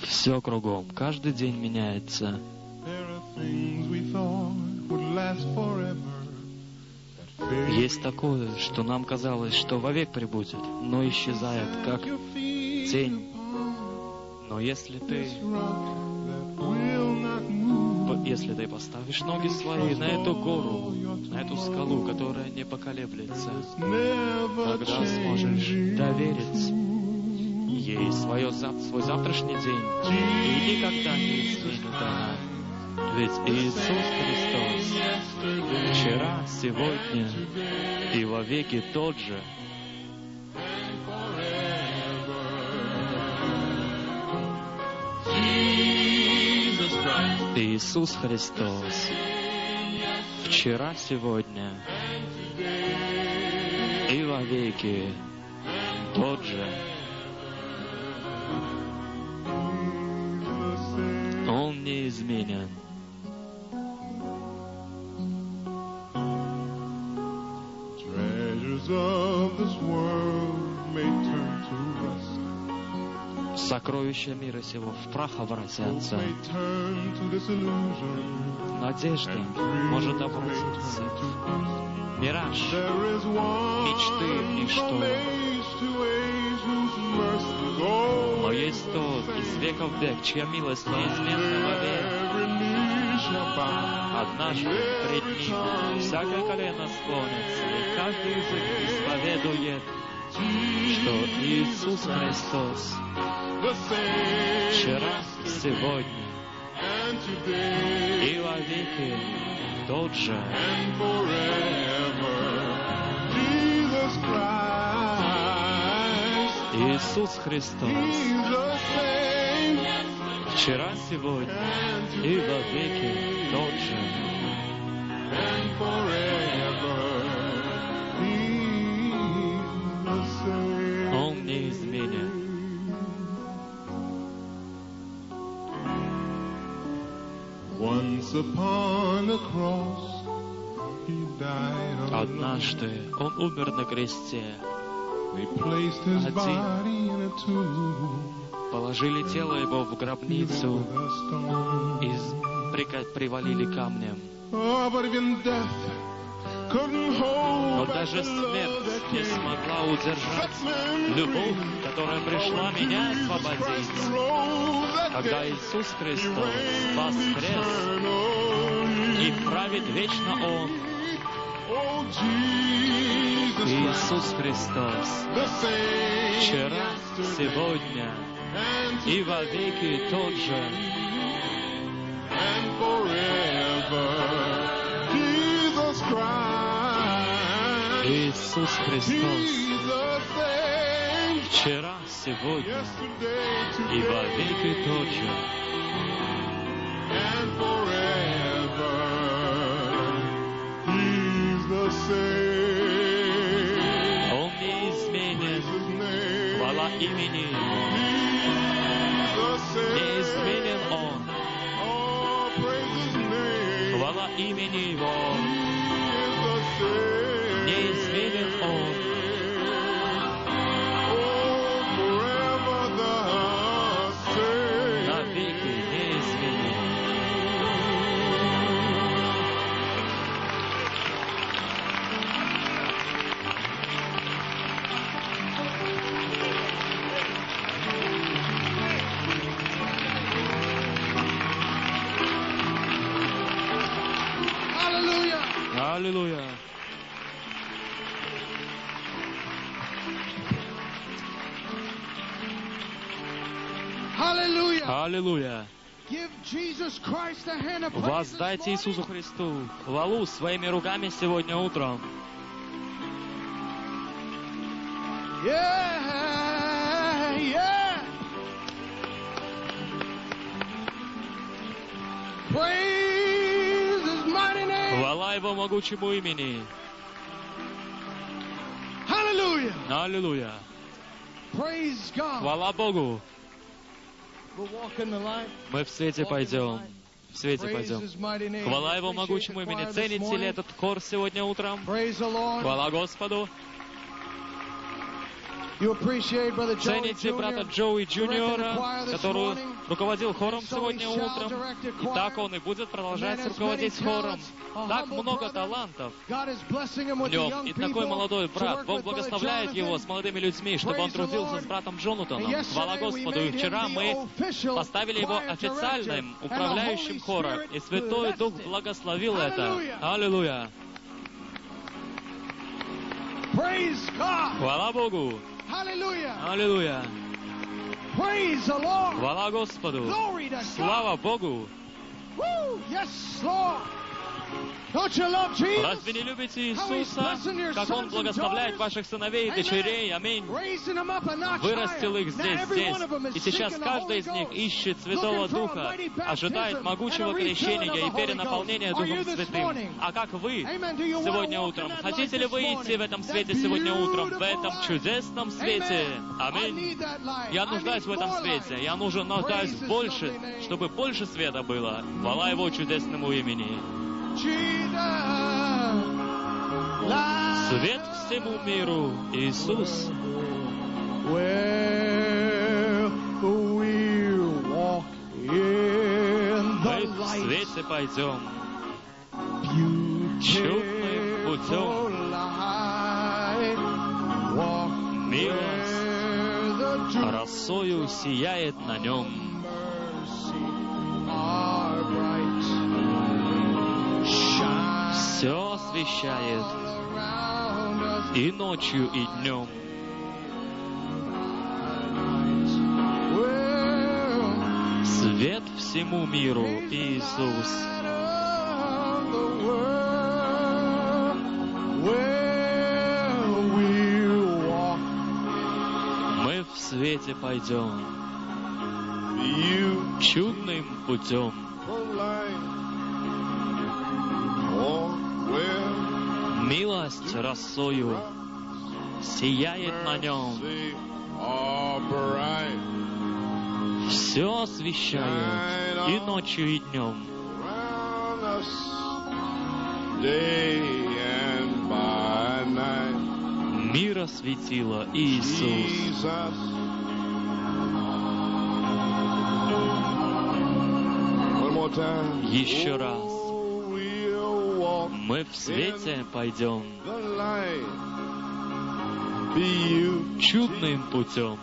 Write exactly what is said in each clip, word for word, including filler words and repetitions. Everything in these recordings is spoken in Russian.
Все кругом, каждый день меняется. Есть такое, что нам казалось, что вовек пребудет, но исчезает, как тень. Но если ты, если ты поставишь ноги свои на эту гору, на эту скалу, которая не поколеблется, тогда сможешь доверить ей свое, свой завтрашний день, и никогда не изменит она. Ведь Иисус Христос вчера, сегодня и вовеки тот же. Иисус Христос вчера, сегодня и вовеки тот же. Он неизменен. Сокровища мира сего в прах обратятся. Надежда может обратиться в мираж, мечты в ничто. Но есть тот из века в век, чья милость неизменна вовек. Однажды пред Ним всякое колено склонится, и каждый язык исповедует, что Иисус Христос вчера, сегодня и вовеки тот же. Иисус Христос вчера, сегодня и вовеки тот же. Он неизменен. Однажды Он умер на кресте. Один. Положили тело Его в гробницу и привалили камнем. Но даже смерть не смогла удержать любовь, которая пришла меня освободить. Когда Иисус Христос воскрес и правит вечно Он. Иисус Христос вчера, сегодня и вовеки тот же. Иисус Христос вчера, сегодня и вовеки тот же. Он неизменен, хвала имени Его. Неизменен Он, хвала имени Его. Неизменен Он. Навеки неизменен. Аллилуйя. Аллилуйя. Воздайте Иисусу Христу хвалу своими руками сегодня утром. Yeah, yeah. Praise His mighty name. Хвала Его могучему имени. Hallelujah. Аллилуйя. Praise God. Хвала Богу. We'll walk in the light. Мы в свете пойдем. В свете пойдем. Хвала Его могучему имени. Цените ли этот хор сегодня утром? Хвала Господу. Цените брата Джоуи Джуниора, который руководил хором сегодня утром. И так он и будет продолжать руководить хором. Так много талантов в нем. И такой молодой брат. Бог благословляет его с молодыми людьми, чтобы он трудился с братом Джонатаном. Хвала Господу. И вчера мы поставили его официальным управляющим хора. И Святой Дух благословил это. Аллилуйя. Хвала Богу. Аллилуйя. Хвала Господу. Слава Богу. Разве не любите Иисуса, как Он благословляет ваших сыновей и дочерей? Аминь. Вырастил их здесь, здесь. И сейчас каждый из них ищет Святого Духа, ожидает могучего крещения и перенаполнения Духом Святым. А как вы сегодня утром? Хотите ли вы идти в этом свете сегодня утром, в этом чудесном свете? Аминь. Я нуждаюсь в этом свете. Я нужен, нуждаюсь больше, чтобы больше света было. Хвала Его чудесному имени. Свет всему миру, Иисус. Мы в свете пойдем чудным путем. Милость росою сияет на нем. Все освещает и ночью, и днем. Свет всему миру, Иисус. Мы в свете пойдем чудным путем. Милость росою сияет на нем. Все освещает и ночью, и днем. Мир осветила Иисус. Еще раз. Мы в свете пойдем чудным путем.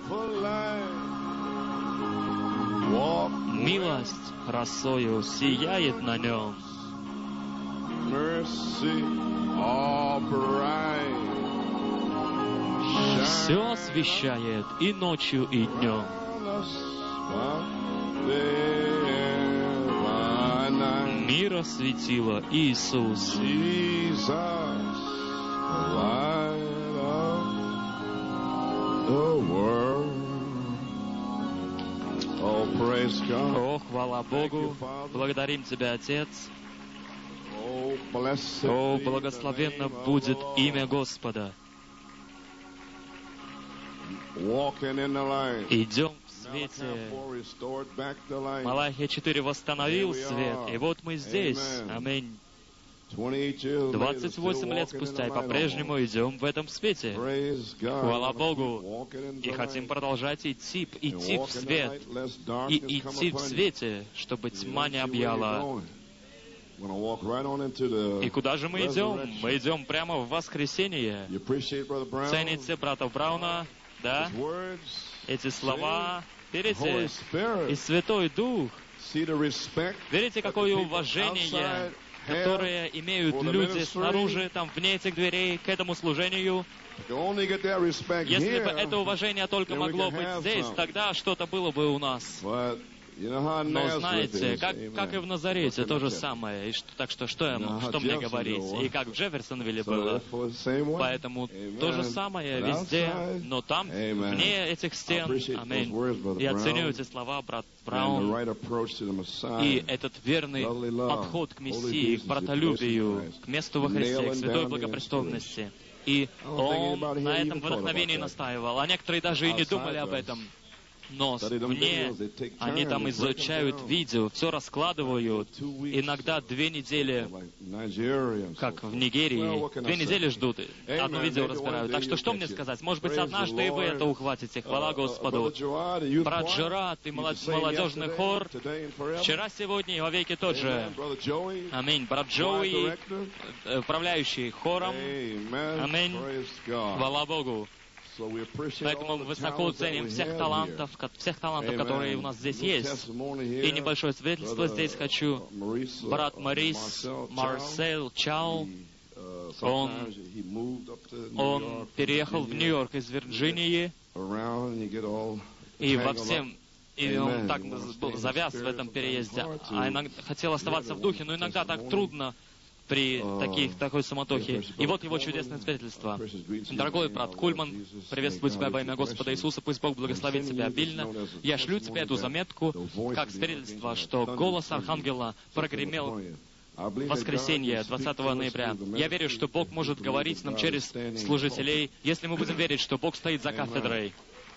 Милость росою сияет на нем. Все освещает и ночью, и днем. Мир осветила Иисус. О, хвала Богу! Благодарим Тебя, Отец! О, благословенно будет имя Господа! Идем в свете. Малахия четыре восстановил свет, и вот мы здесь. Аминь. двадцать восемь лет спустя, и по-прежнему идем в этом свете. Хвала Богу! И хотим продолжать идти, идти в свет, и идти в свете, чтобы тьма не объяла. И куда же мы идем? Мы идем прямо в воскресение. Цените брата Брауна, да? Эти слова, верите? И Святой Дух. Верите, какое уважение, которые имеют люди снаружи, там, вне этих дверей, к этому служению. Если бы это уважение только могло быть здесь, тогда что-то было бы у нас. Но знаете, как, как и в Назарете, то же самое. И что, так что, что, я, что мне говорить? И как в Джефферсонвилле было. Поэтому то же самое везде, но там, вне этих стен, аминь. Я ценю эти слова, брат Браун, и этот верный подход к Мессии, к братолюбию, к месту во Христе, к святой благопристойности. И он на этом вдохновении настаивал, а некоторые даже и не думали об этом. Но мне они там изучают видео, все раскладывают. Иногда две недели, как в Нигерии, две недели ждут, одно видео разбирают. Так что что мне сказать? Может быть, однажды и вы это ухватите. Хвала Господу. Брат Джерат и молодежный хор вчера, сегодня и во веки тот же. Аминь. Брат Джоуи, управляющий хором. Аминь. Хвала Богу. Поэтому мы высоко ценим всех талантов, всех талантов, которые у нас здесь есть. И небольшое свидетельство здесь хочу. Брат Морис, Марсел Чао, он, он переехал в Нью-Йорк из Вирджинии, и во всем, и он так завяз в этом переезде, а иногда хотел оставаться в духе, но иногда так трудно при таких, такой суматохе. И вот его чудесное свидетельство. Дорогой брат Кульман, приветствую тебя во имя Господа Иисуса, пусть Бог благословит тебя обильно. Я шлю тебе эту заметку, как свидетельство, что голос Архангела прогремел в воскресенье, двадцатого ноября. Я верю, что Бог может говорить нам через служителей, если мы будем верить, что Бог стоит за кафедрой.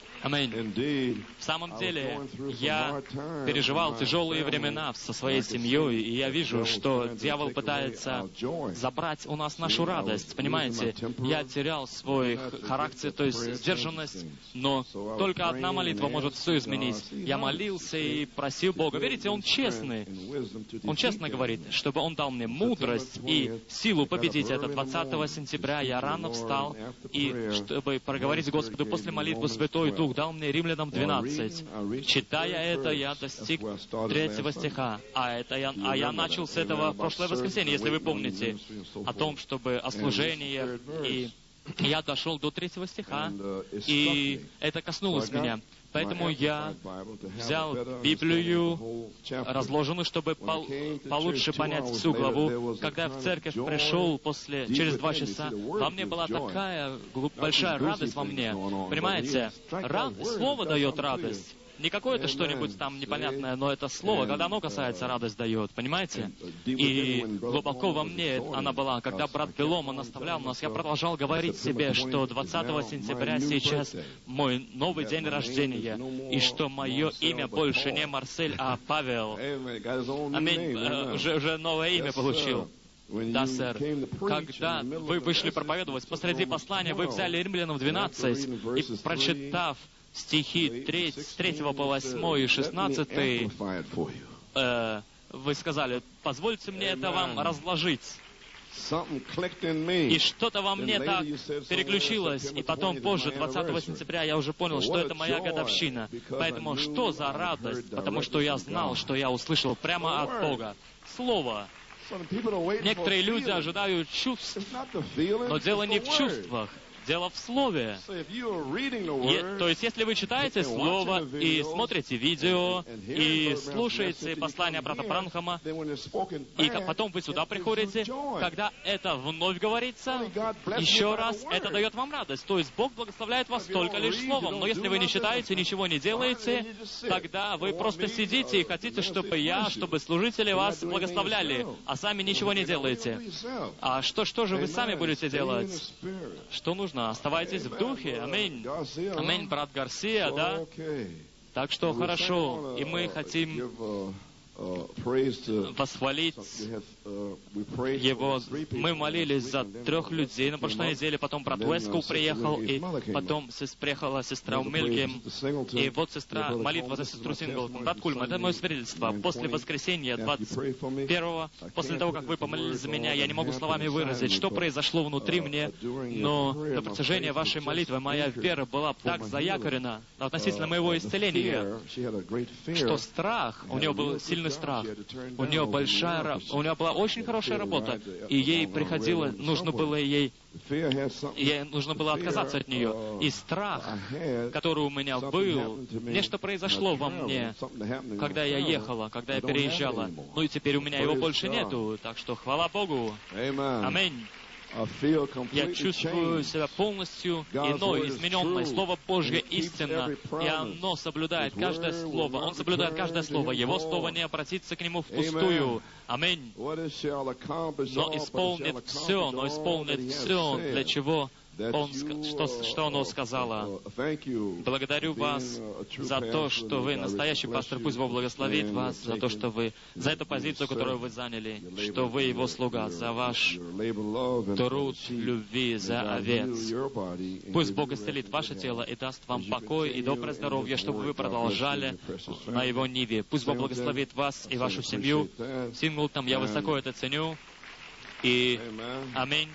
Аминь. В самом деле, я переживал тяжелые времена со своей семьей, и я вижу, что дьявол пытается забрать у нас нашу радость. Понимаете, я терял свой характер, то есть сдержанность, но только одна молитва может все изменить. Я молился и просил Бога. Видите, Он честный. Он честно говорит, чтобы Он дал мне мудрость и силу победить это. двадцатого сентября я рано встал, и чтобы проговорить Господу после молитвы Святой Дух дал мне Римлянам двенадцать. Читая это, я достиг третьего стиха. А, это я, а я начал с этого в прошлое воскресенье, если вы помните, о том, чтобы о служении. И я дошел до третьего стиха, и это коснулось меня. Поэтому я взял Библию, разложенную, чтобы пол, получше понять всю главу. Когда я в церковь пришел после, через два часа, во мне была такая большая радость во мне. Понимаете, рад, Слово дает радость. Не какое-то что-нибудь там непонятное, но это слово, когда оно касается, радость дает, понимаете? И глубоко во мне она была. Когда брат Белом, он наставлял нас, я продолжал говорить себе, что двадцатого сентября сейчас мой новый день рождения, и что мое имя больше не Марсель, а Павел. Аминь. Уже, уже новое имя получил. Да, сэр. Когда вы вышли проповедовать, посреди послания вы взяли Римлянам двенадцать и, прочитав стихи с третьего по восьмой и шестнадцатый, э, вы сказали, позвольте мне это вам разложить. И что-то во мне так переключилось, и потом позже, двадцатого сентября, я уже понял, что это моя годовщина. Поэтому что за радость? Потому что я знал, что я услышал прямо от Бога. Слово. Некоторые люди ожидают чувств, но дело не в чувствах. Дело в Слове. Е, то есть, если вы читаете Слово и смотрите видео, и слушаете послание брата Бранхама, и потом вы сюда приходите, когда это вновь говорится, еще раз, это дает вам радость. То есть, Бог благословляет вас только лишь Словом. Но если вы не читаете, ничего не делаете, тогда вы просто сидите и хотите, чтобы я, чтобы служители вас благословляли, а сами ничего не делаете. А что, что же вы сами будете делать? Что нужно? Оставайтесь в духе. Аминь. Аминь, брат Гарсия, да? Так что хорошо. И мы хотим восхвалить Его. Мы молились за трех людей на прошлой неделе, потом брат Уэскул приехал, и потом приехала сестра Умельгем, и вот сестра, молитва за сестру Сингл. Брат Кульман, это мое свидетельство. После воскресенья двадцать первого, после того, как вы помолились за меня, я не могу словами выразить, что произошло внутри мне, но на протяжении вашей молитвы моя вера была так заякорена относительно моего исцеления, что страх, у него был сильный страх. У нее большая, у нее была очень хорошая работа, и ей приходило, нужно было ей, ей нужно было отказаться от нее. И страх, который у меня был, нечто произошло во мне, когда я ехала, когда я переезжала. Ну и теперь у меня его больше нету, так что хвала Богу. Аминь. Я чувствую себя полностью иной, измененной. Слово Божье истинно, и оно соблюдает каждое слово. Он соблюдает каждое слово. Его слово не обратится к нему впустую. Аминь. Но исполнит все, но исполнит все, для чего он, что, что оно сказала. Благодарю вас за то, что вы настоящий пастор. Пусть Бог благословит вас за то, что вы, за эту позицию, которую вы заняли, что вы его слуга, за ваш труд любви, за овец. Пусть Бог исцелит ваше тело и даст вам покой и доброе здоровье, чтобы вы продолжали на его ниве. Пусть Бог благословит вас и вашу семью. Синглтон, я высоко это ценю. И аминь.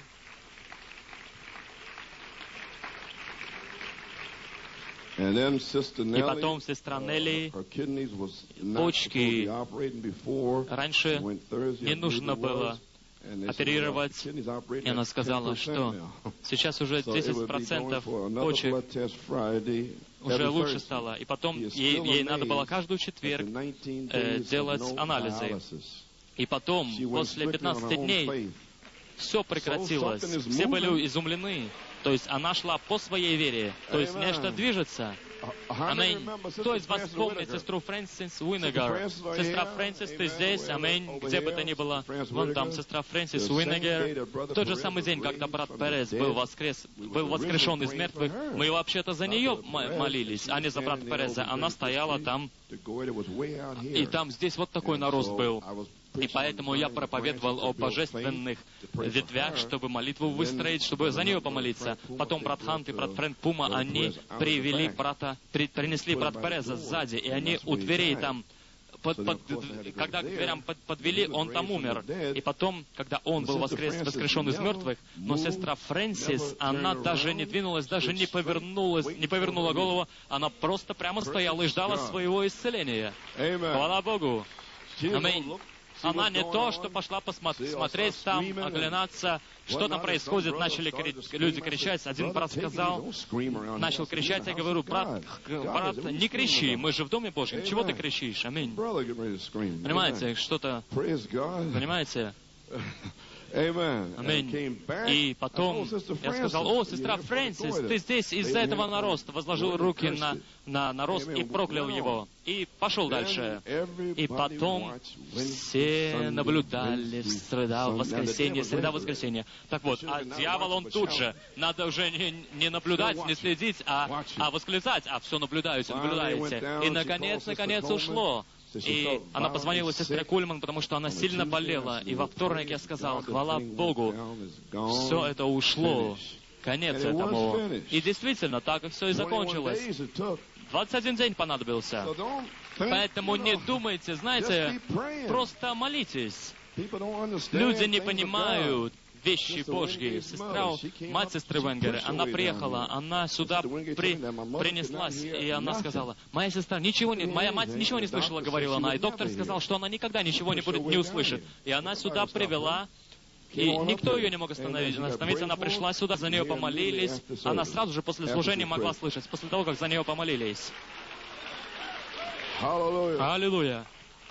И потом сестра Нелли, почки раньше не нужно было оперировать, и она сказала, что сейчас уже десять процентов почек уже лучше стало. И потом ей, ей надо было каждый четверг э, делать анализы. И потом, после пятнадцати дней, все прекратилось. Все были изумлены. То есть она шла по своей вере. То есть нечто движется. Аминь. Кто из вас помнит сестру Фрэнсис Уиннегер? Сестра Фрэнсис, ты здесь? Аминь. Где бы то ни было. Вон там сестра Фрэнсис Уиннегер. В тот же самый день, когда брат Перес был, воскрес, был воскрешен из мертвых, мы вообще-то за нее молились, а не за брата Переса. Она стояла там, и там здесь вот такой нарост был. И поэтому я проповедовал о божественных ветвях, чтобы молитву выстроить, чтобы за нее помолиться. Потом брат Хант и брат Фрэнк Пума, они привели брата, при, принесли брата Переза сзади, и они у дверей там, под, под, когда к дверям под, подвели, он там умер. И потом, когда он был воскрес, воскрешен из мертвых, но сестра Фрэнсис, она даже не двинулась, даже не повернулась, не повернула голову, она просто прямо стояла и ждала своего исцеления. Хвала Богу! Аминь. Она не то, что пошла посмотреть там, оглянаться, что там происходит. Начали кри- люди кричать. Один брат сказал, начал кричать, я говорю, брат, брат, не кричи, мы же в Доме Божьем. Чего ты кричишь? Аминь. Понимаете, что-то... Понимаете? Аминь. И потом я сказал, о, сестра Фрэнсис, ты здесь из-за этого нароста. Возложил руки на, на нарост и проклял его. И пошел дальше. И потом все наблюдали в среда, в воскресенье, среда, воскресенье. Так вот, а дьявол, он тут же. Надо уже не, не наблюдать, не следить, а, а восклицать. А все наблюдаете, наблюдаете. И наконец, наконец ушло. И она позвонила сестре Кульман, потому что она сильно болела. И во вторник я сказал, хвала Богу, все это ушло. Конец этому. И действительно, так и все и закончилось. двадцать один день понадобился. Поэтому не думайте, знаете, просто молитесь. Люди не понимают вещи Божьи. Сестра, мать сестры Венгера, она приехала, она сюда при, принеслась, и она сказала, моя сестра ничего не, моя мать ничего не слышала, говорила она, и доктор сказал, что она никогда ничего не, будет, не услышит. И она сюда привела, и никто ее не мог остановить. Остановить. Она пришла сюда, за нее помолились, она сразу же после служения могла слышать, после того, как за нее помолились. Аллилуйя.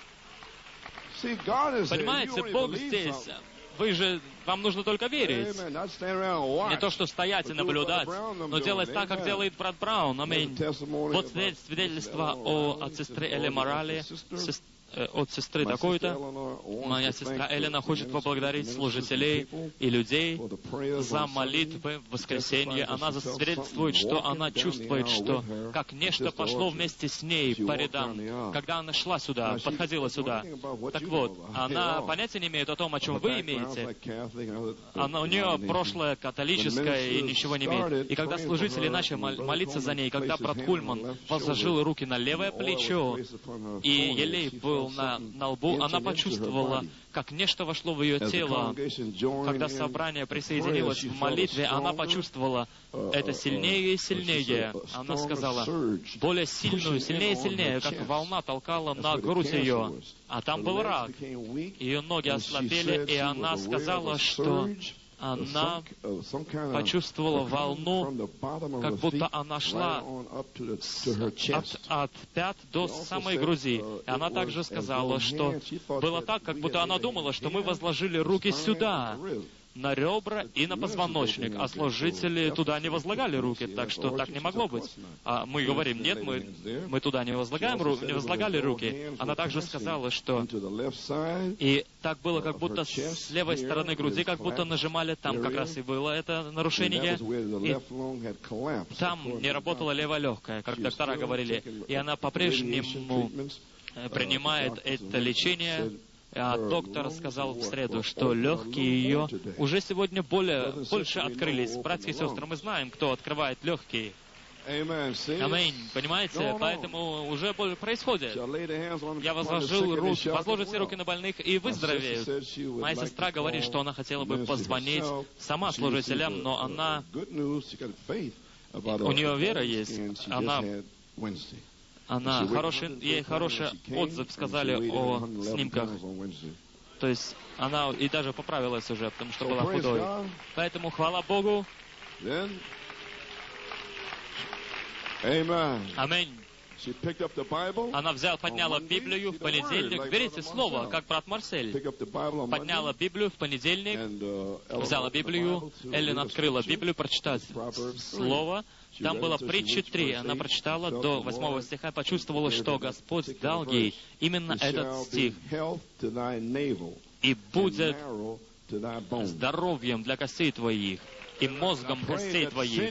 Понимаете, Бог здесь. Вы же, вам нужно только верить. Не то, что стоять и наблюдать, но делать так, как делает брат Браун. Аминь. Вот свидетельство о, от сестры Элли Морали, от сестры такой-то. Моя сестра Элена хочет поблагодарить служителей и людей за молитвы в воскресенье. Она засвидетельствует, что она чувствует, что как нечто пошло вместе с ней по рядам, когда она шла сюда, подходила сюда. Так вот, она понятия не имеет о том, о чем вы имеете. Она, у нее прошлое католическое и ничего не имеет. И когда служители начали молиться за ней, когда брат Кульман возложил руки на левое плечо, и елей был На, на лбу, она почувствовала, как нечто вошло в ее тело. Когда собрание присоединилось в молитве, она почувствовала это сильнее и сильнее. Она сказала, более сильную, сильнее и сильнее, как волна толкала на грудь ее. А там был рак. Ее ноги ослабели, и она сказала, что она почувствовала волну, как будто она шла с, от, от пят до самой груди. И она также сказала, что было так, как будто она думала, что мы возложили руки сюда. на ребра и на позвоночник, а служители туда не возлагали руки, так что так не могло быть. А мы говорим, нет, мы, мы туда не возлагаем, не возлагали руки. Она также сказала, что и так было, как будто с левой стороны груди, как будто нажимали, там как раз и было это нарушение, и там не работала левая легкая, как доктора говорили, и она по-прежнему принимает это лечение. А доктор сказал в среду, что легкие ее уже сегодня более, больше открылись. Братья и сестры, мы знаем, кто открывает легкие. Аминь. Понимаете? Поэтому уже происходит. Я возложил руки, возложите руки на больных и выздоровеют. Моя сестра говорит, что она хотела бы позвонить сама служителям, но она... У нее вера есть. Она... Она хороший, ей хороший отзыв сказали о снимках. То есть она и даже поправилась уже, потому что была худой. Поэтому хвала Богу. Аминь. Она взяла, подняла Библию в понедельник. Берите слово, как брат Марсель. Подняла Библию в понедельник, взяла Библию, Эллен открыла Библию, прочитать слово. Там было притчи три. Она прочитала до восьмого стиха, почувствовала, что Господь дал ей именно этот стих. «И будет здоровьем для костей твоих и мозгом костей твоих».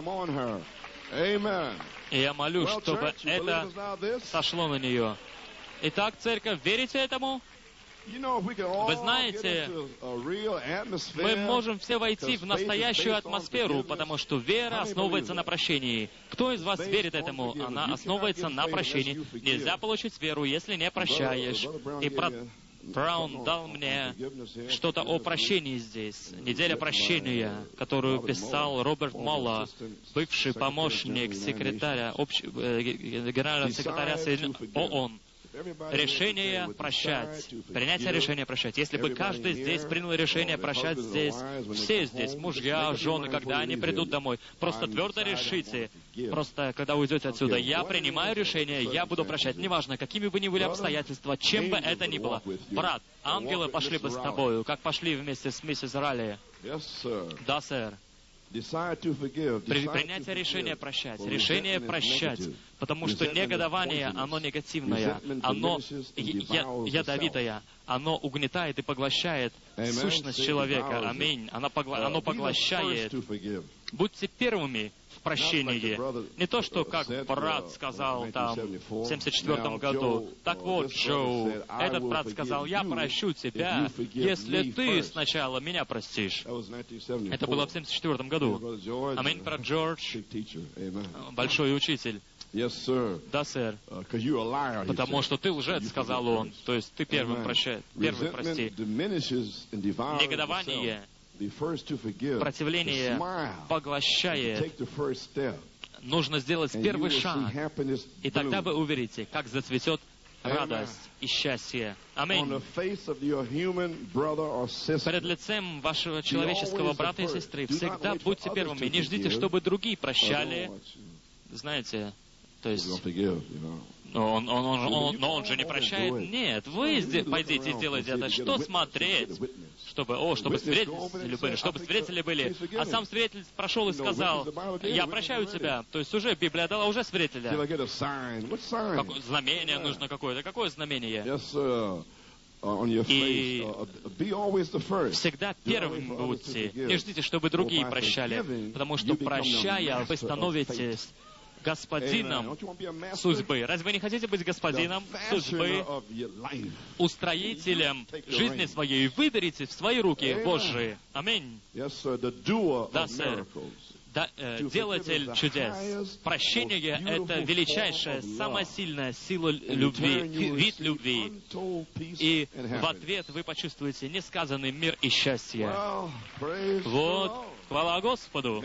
И я молю, чтобы это сошло на нее. Итак, церковь, верите этому? Вы знаете, мы можем все войти в настоящую атмосферу, потому что вера основывается на прощении. Кто из вас верит этому? Она основывается на прощении. Нельзя получить веру, если не прощаешь. И брат Браун дал мне что-то о прощении здесь. Неделя прощения, которую писал Роберт Молла, бывший помощник секретаря, общ... генерального секретаря ООН. Решение прощать. Принятие решения прощать. Если бы каждый здесь принял решение прощать здесь, все здесь, мужья, жены, когда они придут домой, просто твердо решите, просто когда уйдете отсюда, я принимаю решение, я буду прощать, неважно, какими бы ни были обстоятельства, чем бы это ни было. Брат, ангелы пошли бы с тобою, как пошли вместе с миссис Ралли. Да, сэр. Принятие решения прощать. Решение прощать. Потому что негодование, оно негативное, оно ядовитое, оно угнетает и поглощает сущность человека. Аминь. Оно, погла... оно поглощает. Будьте первыми в прощении. Не то, что как брат сказал там в семьдесят четвёртом году. Так вот, Джоу, этот брат сказал, я прощу тебя, если ты сначала меня простишь. Это было в семьдесят четвёртом году. Аминь, брат Джордж, большой учитель. Да, сэр. Потому что ты лжец, сказал он. То есть ты первым прощай, первый прости. Негодование, противление поглощает. Нужно сделать первый шаг, и тогда вы увидите, как зацветет радость и счастье. Аминь. Перед лицем вашего человеческого брата и сестры всегда будьте первыми. Не ждите, чтобы другие прощали. Знаете, то есть... Он, он, он, он, но он же не прощает. Нет, вы пойдите и сделайте это. Что смотреть? Чтобы, о, чтобы свидетели были, чтобы свидетели были. А сам свидетель прошел и сказал, я прощаю тебя. То есть уже Библия дала уже свидетеля. Какое знамение нужно какое-то? Какое знамение? И всегда первым будьте. Не ждите, чтобы другие прощали. Потому что, прощая, вы становитесь господином судьбы. Разве вы не хотите быть господином судьбы, устроителем жизни своей? Выберите в свои руки Божьи. Аминь. Да, сэр. Да, э, делатель чудес. Прощение — это величайшая, самая сильная сила любви, вид любви. И в ответ вы почувствуете несказанный мир и счастье. Вот. Хвала Господу.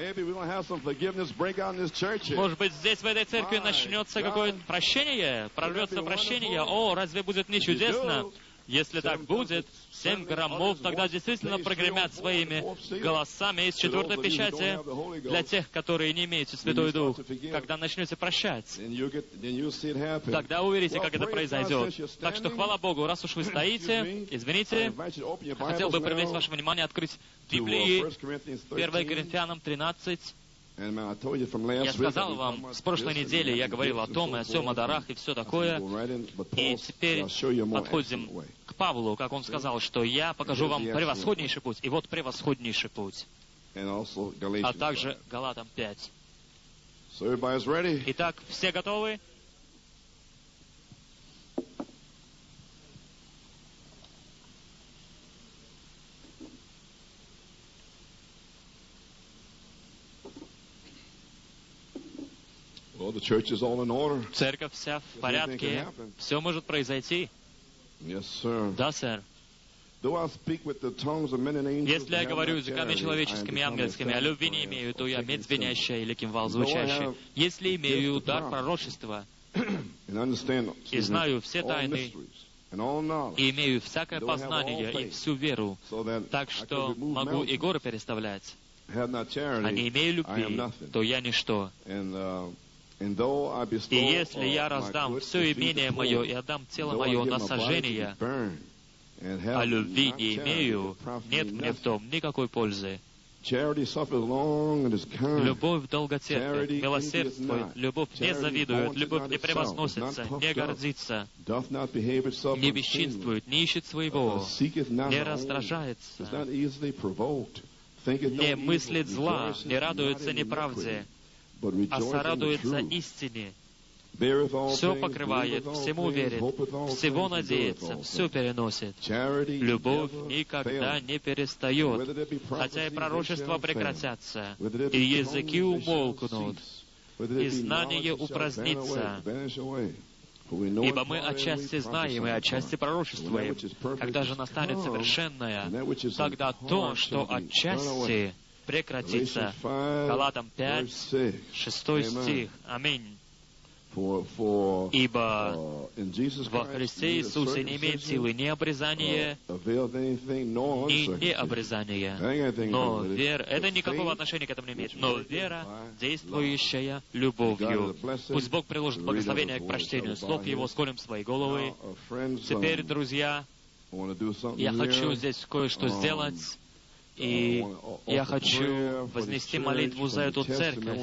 Может быть, здесь, в этой церкви, начнется какое-то прощение, прорвется прощение. О, разве будет не чудесно? Если так будет, семь громов тогда действительно прогремят своими голосами из четвертой печати для тех, которые не имеют Святой Дух. Когда начнете прощать, тогда увидите, как это произойдет. Так что хвала Богу, раз уж вы стоите, извините, хотел бы привлечь ваше внимание, открыть Библии, первое Коринфянам тринадцать. Я сказал вам, с прошлой недели я говорил о том и о сём, о дарах и все такое. И теперь подходим к Павлу, как он сказал, что я покажу вам превосходнейший путь. И вот превосходнейший путь. А также Галатам пять. Итак, все готовы? Церковь вся в порядке. Все может произойти. Да, сэр. Если я говорю языками человеческими и ангельскими, а любви не имею, то я медь звенящая или кимвал звучащий. Если имею дар пророчества и знаю все тайны, и имею всякое познание и всю веру, так что могу и горы переставлять, а не имею любви, то я ничто. И если я раздам все имение мое и отдам тело мое на сожжение, а любви не имею, нет мне в том никакой пользы. Любовь долготерпит, милосердствует, любовь не завидует, любовь не превозносится, не гордится, не бесчинствует, не ищет своего, не раздражается, не мыслит зла, не радуется неправде, а сорадуется истине. Все покрывает, всему верит, всего надеется, все переносит. Любовь никогда не перестает, хотя и пророчества прекратятся, и языки умолкнут, и знание упразднится. Ибо мы отчасти знаем и отчасти пророчествуем. Когда же настанет совершенное, тогда то, что отчасти прекратится. Галатам пять, шестой стих. Аминь. Ибо во Христе Иисусе не имеет силы ни обрезания, ни необрезания. Но вера, это никакого отношения к этому не имеет. Но вера, действующая любовью. Пусть Бог приложит благословение к прочтению слов Его, склоним свои головы. Теперь, друзья, я хочу здесь кое-что сделать. И я хочу вознести молитву за эту церковь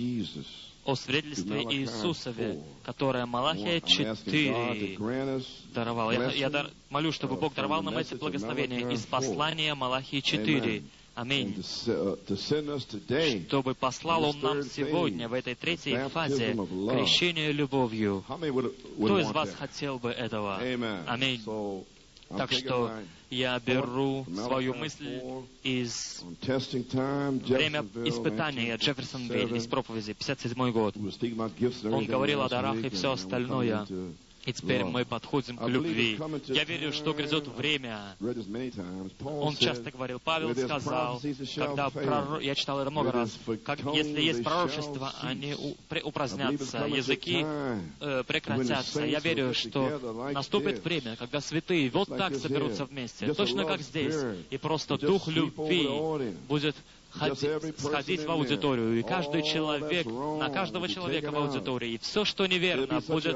о свидетельстве Иисусове, которое Малахия четыре даровал. Я, я дар, молю, чтобы Бог даровал нам эти благословения из послания Малахии четыре. Аминь. Чтобы послал Он нам сегодня, в этой третьей фазе, крещение любовью. Кто из вас хотел бы этого? Аминь. Так что я беру свою мысль из время испытания Джефферсонвилл, из проповеди, пятьдесят седьмой год. Он говорил о дарах и все остальное. И теперь мы подходим к любви. Я верю, что грядет время. Он часто говорил, Павел сказал, когда пророк, я читал это много раз, как, если есть пророчество, они упразднятся, языки э, прекратятся. Я верю, что наступит время, когда святые вот так соберутся вместе, точно как здесь, и просто дух любви будет сходить в аудиторию, и каждый человек, на каждого человека в аудитории, и все, что неверно, будет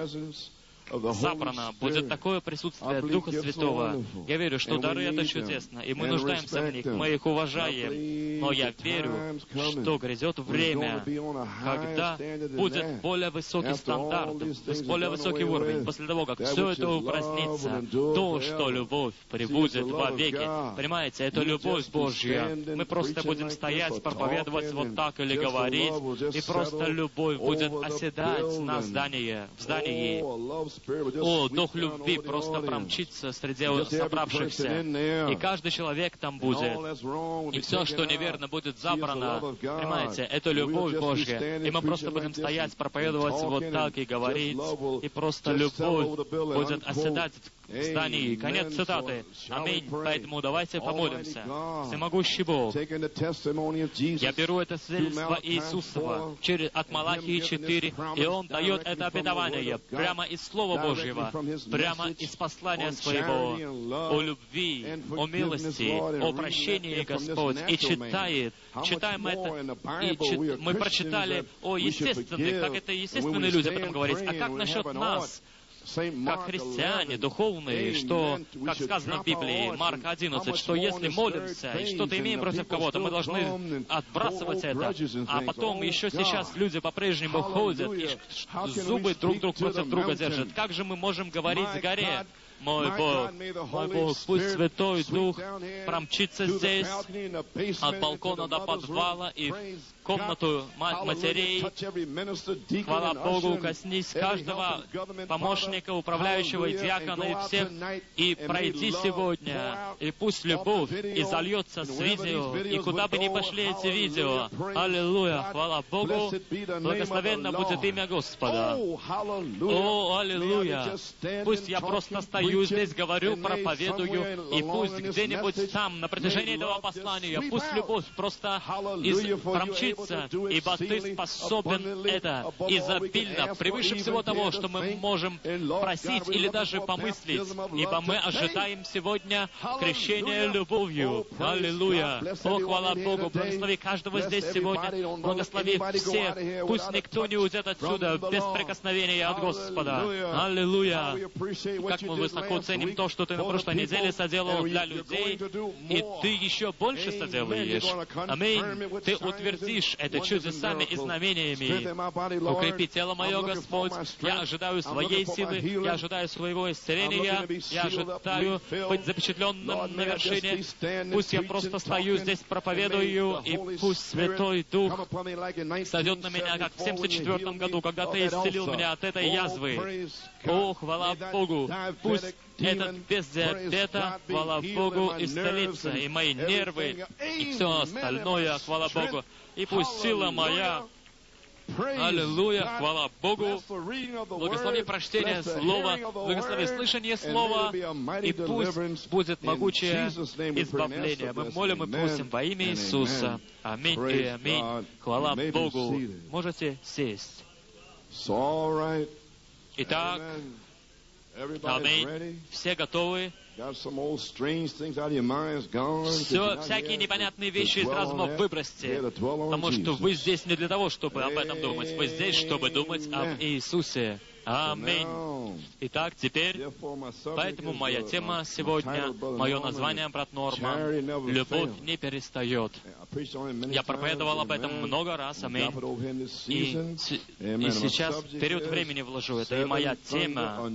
забрано, будет такое присутствие Духа Святого. Я верю, что дары — это чудесно, и мы нуждаемся в них, мы их уважаем. Но я верю, что грядет время, когда будет более высокий стандарт, более высокий уровень, после того, как все это упразднится, то, что любовь пребудет вовеки. Понимаете, это любовь Божья. Мы просто будем стоять, проповедовать вот так или говорить, и просто любовь будет оседать на здании, в здании. О, дух любви просто промчится среди собравшихся, и каждый человек там будет, и все, что неверно, будет забрано. Понимаете, это любовь Божья, и мы просто будем стоять, проповедовать вот так и говорить, и просто любовь будет оседать здании». Конец цитаты. Аминь. Поэтому давайте помолимся. Всемогущий Бог, я беру это свидетельство Иисусова через, от Малахии четыре, и Он дает это обетование прямо из Слова Божьего, прямо из послания Своего, о любви, о милости, о прощении, Господь, и читает, читаем это, и чит, мы прочитали о естественных, как это естественные люди об этом говорить, а как насчет нас, как христиане, духовные, что, как сказано в Библии, Марк одиннадцать, что если молимся и что-то имеем против кого-то, мы должны отбрасывать это. А потом еще сейчас люди по-прежнему ходят и зубы друг друг против друга держат. Как же мы можем говорить с горе? Мой Бог, мой Бог, пусть Святой Дух промчится здесь от балкона до подвала и в комнату матерей. Хвала Богу, коснись каждого помощника, управляющего и диакона и всех, и пройди сегодня, и пусть любовь и зальется с видео, и куда бы ни пошли эти видео. Аллилуйя, хвала Богу, благословенно будет имя Господа. О, аллилуйя, пусть я просто стою здесь, говорю, проповедую, и пусть где-нибудь там, на протяжении этого послания, пусть любовь просто из... промчится, ибо Ты способен это изобильно, превыше всего того, что мы можем просить или даже помыслить, ибо мы ожидаем сегодня крещения любовью. Аллилуйя! О, хвала Богу! Благослови каждого здесь сегодня, благослови всех, пусть никто не уйдет отсюда без прикосновения от Господа. Аллилуйя! Как мы высоко ценим то, что Ты на прошлой неделе соделал для людей, и Ты еще больше соделаешь. Аминь. Ты утвердишь это чудесами и знамениями. Укрепи тело мое, Господь. Я ожидаю своей силы, я ожидаю своего исцеления, я ожидаю быть запечатленным на вершине. Пусть я просто стою здесь, проповедую, и пусть Святой Дух сойдет на меня, как в семьдесят четвёртом году, когда Ты исцелил меня от этой язвы. О, хвала Богу! Пусть этот без диабета, хвала Богу, исцелится, и мои нервы, и все остальное, хвала Богу. И пусть сила моя, аллилуйя, хвала Богу, благослови прочтение Слова, благослови слышание Слова, и пусть будет могучее избавление. Мы молим и просим во имя Иисуса. Аминь и аминь. Хвала Богу. Можете сесть. Итак, аминь. Все готовы? Все, всякие непонятные вещи из разумов выбросьте, потому что вы здесь не для того, чтобы об этом думать. Вы здесь, чтобы думать об Иисусе. Аминь. Итак, теперь, поэтому моя тема сегодня, мое название, брат Норман, «Любовь не перестает». Я проповедовал об этом много раз, аминь. И, и сейчас в период времени вложу это, и моя тема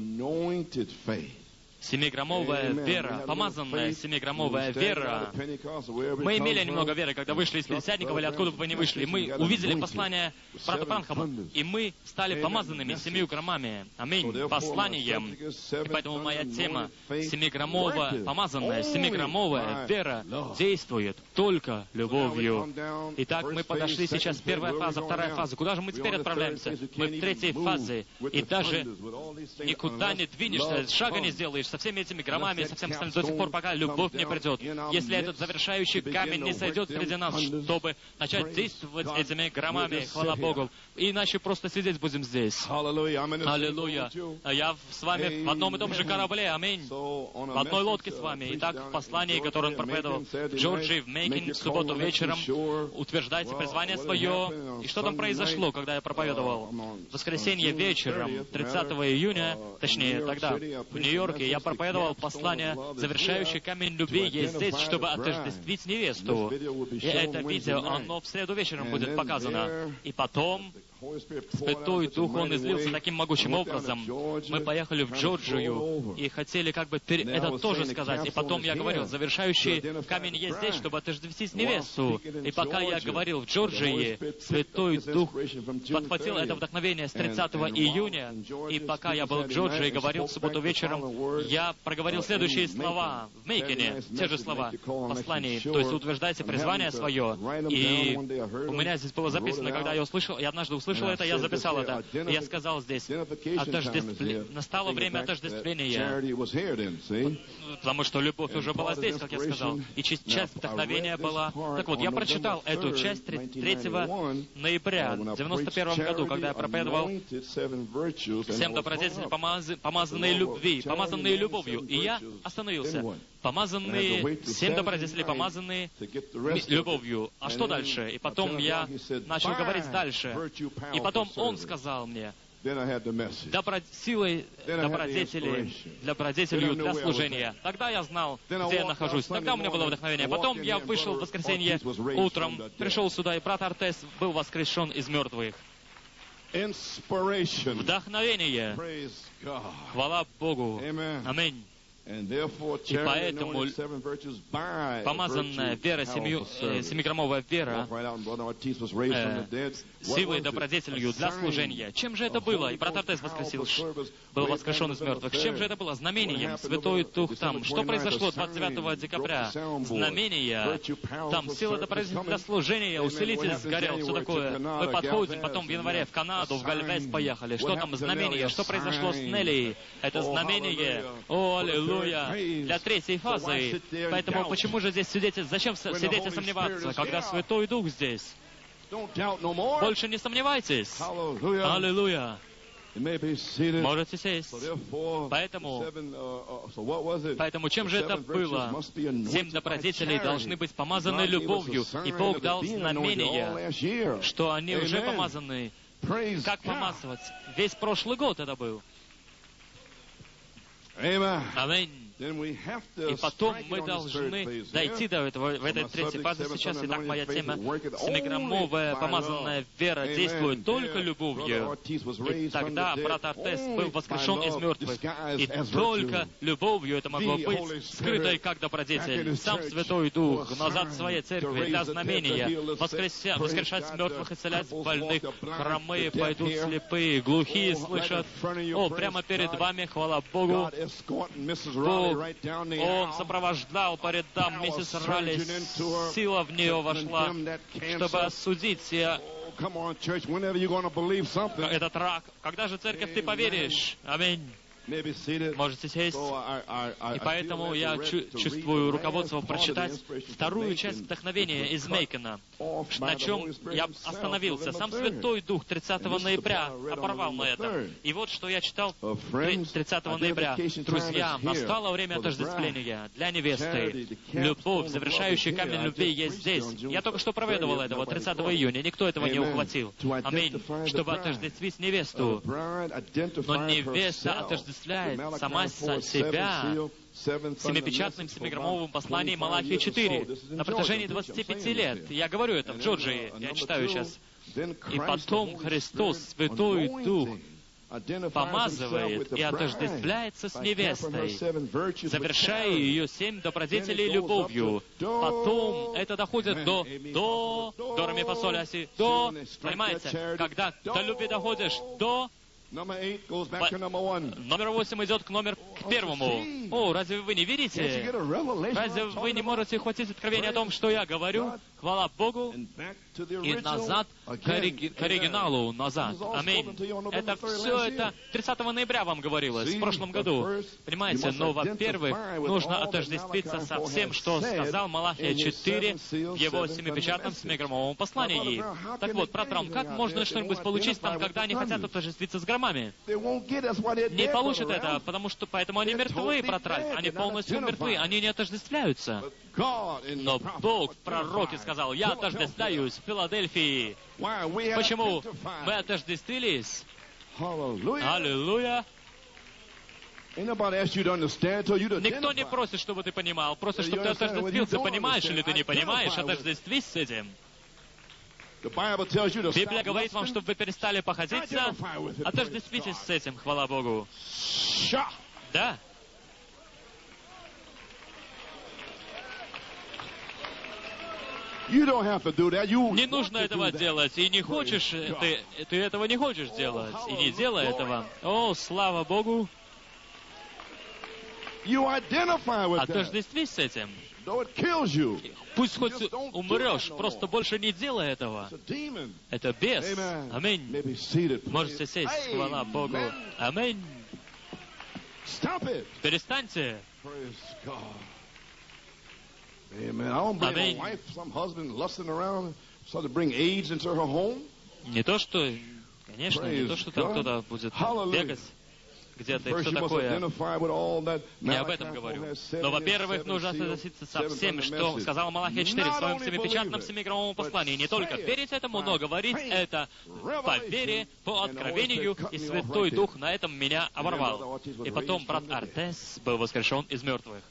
семиграммовая вера, помазанная семиграммовая вера. Мы имели немного веры, когда вышли из Пятидесятников, или откуда бы вы ни вышли. Мы увидели послание брата Бранхама, и мы стали помазанными семью граммами. Аминь. Посланием. И поэтому моя тема семиграммовая, помазанная семиграммовая вера действует только любовью. Итак, мы подошли сейчас, первая фаза, вторая фаза. Куда же мы теперь отправляемся? Мы в третьей фазе. И даже никуда не двинешься, шага не сделаешь со всеми этими громами, со всем остальным, до тех пор, пока любовь не придет. Если этот завершающий камень не сойдет среди нас, чтобы начать действовать этими громами, хвала Богу, иначе просто сидеть будем здесь. Аллилуйя. Я с вами в одном и том же корабле, аминь. В одной лодке с вами. Итак, в послании, которое он проповедовал в Джорджии, в Мейкине, в субботу вечером, утверждайте призвание свое. И что там произошло, когда я проповедовал? В воскресенье вечером, тридцатого июня, точнее, тогда, в Нью-Йорке, я проповедовал послание «Завершающий камень любви есть здесь, чтобы отождествить невесту». И это видео, оно в среду вечером будет показано. И потом Святой Дух, Он излился таким могучим образом. Мы поехали в Джорджию и хотели как бы пер... это тоже сказать. И потом я говорил, завершающий камень есть здесь, чтобы отождествить невесту. И пока я говорил в Джорджии, Святой Дух подхватил это вдохновение с тридцатого июня. И пока я был в Джорджии и говорил в субботу вечером, я проговорил следующие слова в Мейкине, те же слова в послании. То есть утверждайте призвание свое. И у меня здесь было записано, когда я услышал, я однажды услышал, услышал это, я записал это. И я сказал здесь, отождествле... настало время отождествления. Потому что любовь уже была здесь, как я сказал. И часть вдохновения была... Так вот, я прочитал эту часть третьего ноября в девяносто первом году, когда я проповедовал «Семь добродетелей, помаз... помазанные любви, помазанные любовью». И я остановился. Помазанные, семь добродетелей, помазанные любовью. А что дальше? И потом я начал говорить дальше. И потом он сказал мне, Добро... силой добродетели, добродетелью для служения. Тогда я знал, где я нахожусь. Тогда у меня было вдохновение. Потом я вышел в воскресенье утром, пришел сюда, и брат Артес был воскрешен из мертвых. Вдохновение. Хвала Богу. Аминь. И поэтому помазанная вера, семью, э, семиграммовая вера, э, силой, добродетелью для служения. Чем же это было? И брат Артес воскресил, был воскрешен из мертвых. Чем же это было? Знамением. Святой Дух там. Что произошло двадцать девятого декабря? Знамения. Там сила добродетель для служения, усилитель сгорел, все такое. Мы подходим, потом в январе в Канаду, в Гальвес поехали. Что там? Знамение. Что произошло с Нелли? Это знамение. О, аллилуйя. Для третьей фазы. Поэтому почему же здесь сидеть, зачем сидеть и сомневаться, когда Святой Дух здесь? Больше не сомневайтесь. Аллилуйя. Можете сесть. Поэтому, поэтому чем же это было? Семь добродетелей должны быть помазаны любовью, и Бог дал знамение, что они уже помазаны. Как помазывать? Весь прошлый год это был. Аминь. И потом мы должны дойти до этого, в этой третьей фазе сейчас. Итак, моя тема — семиграммовая помазанная вера действует только любовью. И тогда брат Артес был воскрешен из мертвых. И только любовью это могло быть, скрытой как добродетель. Сам Святой Дух назад в своей церкви для знамения, воскреся, воскрешать с мертвых, исцелять больных, хромые пойдут слепые, глухие слышат. О, прямо перед вами, хвала Богу, Бог, Он сопровождал по рядам миссис Ралли, сила в нее вошла, чтобы осудить этот рак. Когда же, церковь, ты поверишь? Аминь. Можете сесть. И поэтому я чу- чувствую руководство прочитать вторую часть вдохновения из Мейкена, на чем я остановился. Сам Святой Дух тридцатого ноября оборвал на это. И вот что я читал тридцатого ноября. Друзья, настало время отождествления для невесты. Любовь, завершающий камень любви, есть здесь. Я только что проповедовал этого тридцатого июня. Никто этого не ухватил. Аминь. Чтобы отождествить невесту. Но невеста отождествляет сама себя семипечатным семиграммовым посланием Малахии четыре на протяжении двадцати пяти лет. Я говорю это в Джорджии, я читаю сейчас. И потом Христос, Святой Дух, помазывает и отождествляется с невестой, завершая ее семь добродетелей любовью. Потом это доходит до до до ре ми фа соль ля си, до, понимаете, когда до любви доходишь до, номер восемь идет к номер к первому. О, разве вы не видите? Разве вы не можете хватить откровение о том, что я говорю? Хвала Богу. И назад к, ори- к оригиналу, назад. Аминь. Это все это тридцатого ноября вам говорилось, в прошлом году. Понимаете, но, во-первых, нужно отождествиться со всем, что сказал Малахия четыре в его семипечатном семиграммовом послании. Так вот, брат Брам, как можно что-нибудь получить там, когда они хотят отождествиться с громами? Не получат это, потому что поэтому они мертвы, брат Ральф. Они полностью мертвы, они не отождествляются. Но Бог в пророке сказал: «Я отождествляюсь в Филадельфии». Почему? Мы отождествились. Аллилуйя. Никто не просит, чтобы ты понимал. Просит, чтобы ты отождествился. Понимаешь или ты не понимаешь? Отождествись с этим. Библия говорит вам, чтобы вы перестали походиться. Отождествитесь с этим, хвала Богу. Да. Не нужно этого делать, и не хочешь, ты, ты этого не хочешь делать, и не делай этого. О, слава Богу! Отождествись с этим. Пусть хоть умрешь, просто больше не делай этого. Это бес. Аминь. Можете сесть. Хвала Богу. Аминь. Перестаньте. Аминь. Не то, что, конечно, не то, что там кто-то будет бегать где-то, и все такое. Не об этом говорю. Но, во-первых, нужно согласиться со всем, что сказал Малахия четыре в своем семипечатном семиграммовом послании. Не только верить этому, но говорить это по вере, по откровению, и Святой Дух на этом меня оборвал. И потом брат Артес был воскрешен из мертвых.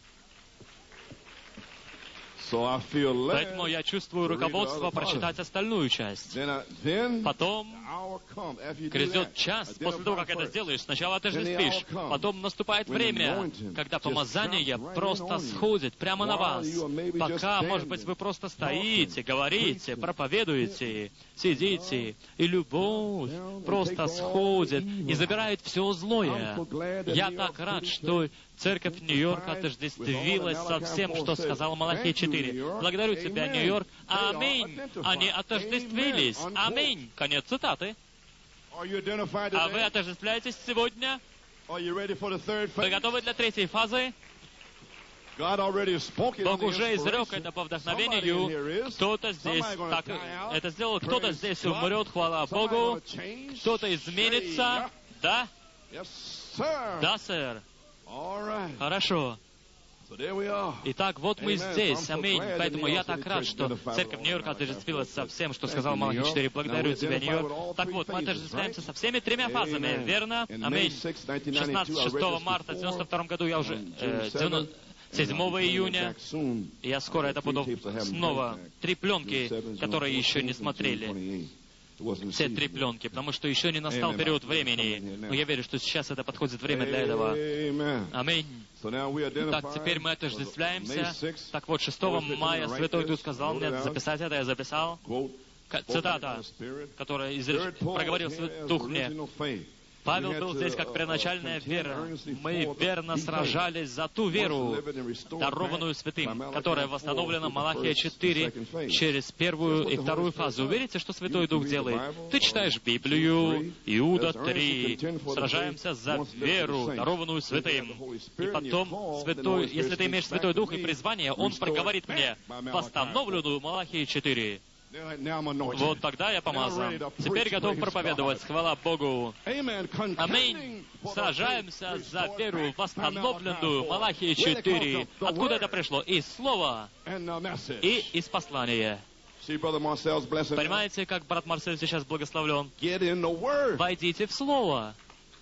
Поэтому я чувствую руководство прочитать остальную часть. Потом грядет час, после того, как это сделаешь. Сначала ты же спишь. Потом наступает время, когда помазание просто сходит прямо на вас. Пока, может быть, вы просто стоите, говорите, проповедуете, сидите, и любовь просто сходит и забирает все злое. Я так рад, что Церковь Нью-Йорка отождествилась со всем, что сказал Малахия четыре. Благодарю Тебя, Нью-Йорк. Аминь. Они отождествились. Аминь. Конец цитаты. А вы отождествляетесь сегодня? Вы готовы для третьей фазы? Бог уже изрек это по вдохновению. Кто-то здесь так это сделал, кто-то здесь умрет, хвала Богу. Кто-то изменится. Да? Да, сэр. Хорошо. Итак, вот мы здесь. Аминь. Поэтому я так рад, что Церковь Нью-Йорка отождествилась со всем, что сказал Малахия четыре. Благодарю Тебя, Нью-Йорк. Так вот, мы отождествляемся со всеми тремя фазами, верно? Аминь. шестого марта девяносто втором году я уже... Э, седьмого июня, я скоро это буду снова. Три пленки, которые еще не смотрели. Все три пленки, потому что еще не настал период времени. Но я верю, что сейчас это подходит время для этого. Аминь. Так, теперь мы отождествляемся. Так вот, шестого мая Святой Дух сказал мне записать это, я записал. Цитата, которая изреч... проговорил Святой Дух мне. Павел был здесь как первоначальная вера. Мы верно сражались за ту веру, дарованную святым, которая восстановлена Малахия четыре через первую и вторую фазу. Верите, что Святой Дух делает? Ты читаешь Библию, Иуда три, сражаемся за веру, дарованную святым. И потом, святой, если ты имеешь Святой Дух и призвание, Он проговорит мне восстановленную Малахию четыре. Вот тогда я помазан. Теперь готов проповедовать. Хвала Богу. Аминь. Сражаемся за веру, восстановленную Малахии четыре. Откуда это пришло? Из Слова и из послания. Понимаете, как брат Марсель сейчас благословлен? Войдите в Слово.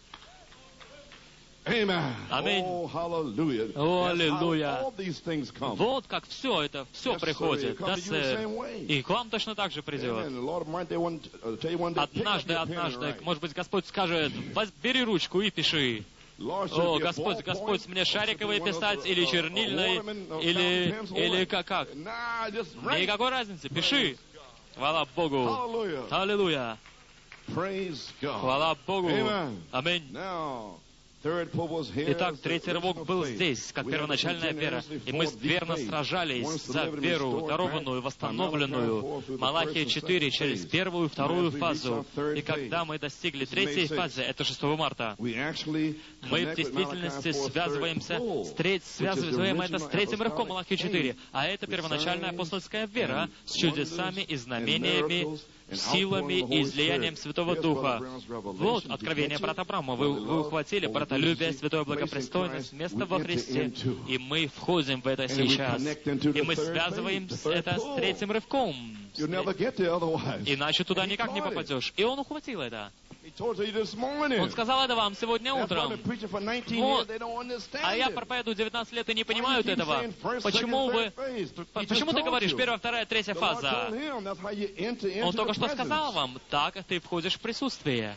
Аминь. О, аллилуйя. Вот как все это, все приходит. Да, сэр. И к вам точно так же придет. Однажды, однажды, может быть, Господь скажет, бери ручку и пиши. О, Господь, Господь, мне шариковый писать или чернильный, или, или как, как? Никакой разницы, пиши. Хвала Богу. Аллилуйя. Хвала Богу. Аминь. Итак, третий рывок был здесь, как первоначальная вера, и мы верно сражались за веру, дарованную, восстановленную, Малахия четыре, через первую и вторую фазу. И когда мы достигли третьей фазы, это шестого марта, мы в действительности связываемся, с треть, связываем это с третьим рывком Малахии четыре, а это первоначальная апостольская вера с чудесами и знамениями, силами и излиянием Святого Духа. Вот откровение брата Абрама. Вы, вы ухватили братолюбие, святое благопристойность, место во Христе, и мы входим в это сейчас. И мы связываем это с третьим рывком. Иначе туда никак не попадешь. И он ухватил это. Он сказал это вам сегодня утром. Вот. А я проповедую девятнадцать лет и не понимают этого. Почему вы... Почему ты говоришь первая, вторая, третья фаза? Он только что сказал вам, так ты входишь в присутствие.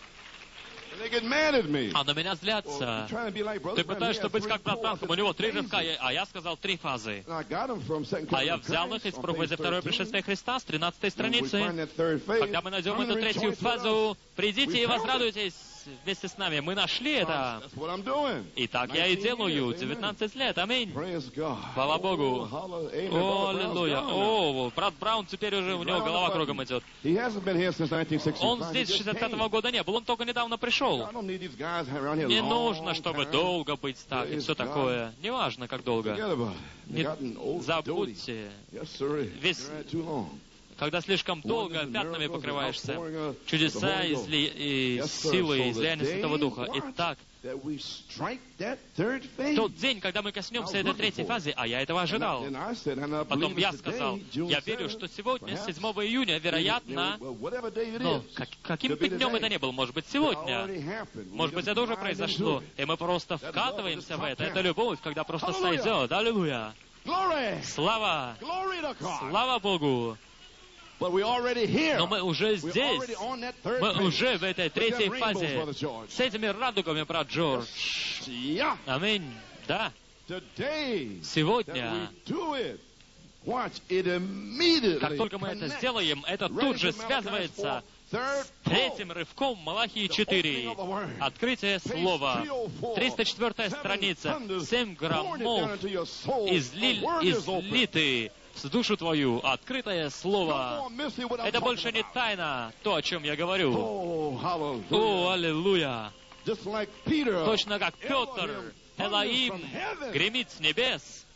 А на меня злятся. Ты пытаешься быть как брат Бранхам, у него три рывка, а я сказал три фазы. А я взял их из проповеди второе пришествие Христа с тринадцатой страницы. Когда мы найдем эту третью фазу, придите и возрадуйтесь. вместе с нами. Мы нашли это. И так я и делаю. девятнадцать лет. Аминь. Слава Богу. О, аллилуйя. О, брат Браун теперь уже, у него голова кругом идет. Он здесь с шестьдесят пятого года не был. Он только недавно пришел. Не нужно, чтобы долго быть так и все такое. Неважно, как долго. Не забудьте. Весь... Когда слишком долго пятнами покрываешься, чудеса и, зли... и силы, и излияния Святого Духа. Итак, тот день, когда мы коснемся этой третьей фазы, а я этого ожидал. Потом я сказал, я верю, что сегодня, седьмого июня, вероятно, ну, как, каким бы днем это ни было, может быть, сегодня, может быть, это уже произошло, и мы просто вкатываемся в это. Это любовь, когда просто сойдет. Аллилуйя! Слава! Слава Богу! Но мы уже здесь, мы уже в этой третьей фазе, с этими радугами, брат Джордж. Аминь. Да. Сегодня, как только мы это сделаем, это тут же связывается с третьим рывком Малахии четыре. Открытие слова. триста четвёртая страница. Семь граммов изли... излиты в душу твою. Открытое слово. Это больше не тайна, то, о чем я говорю. О, аллилуйя. Точно как Петр, Элоим гремит с небес.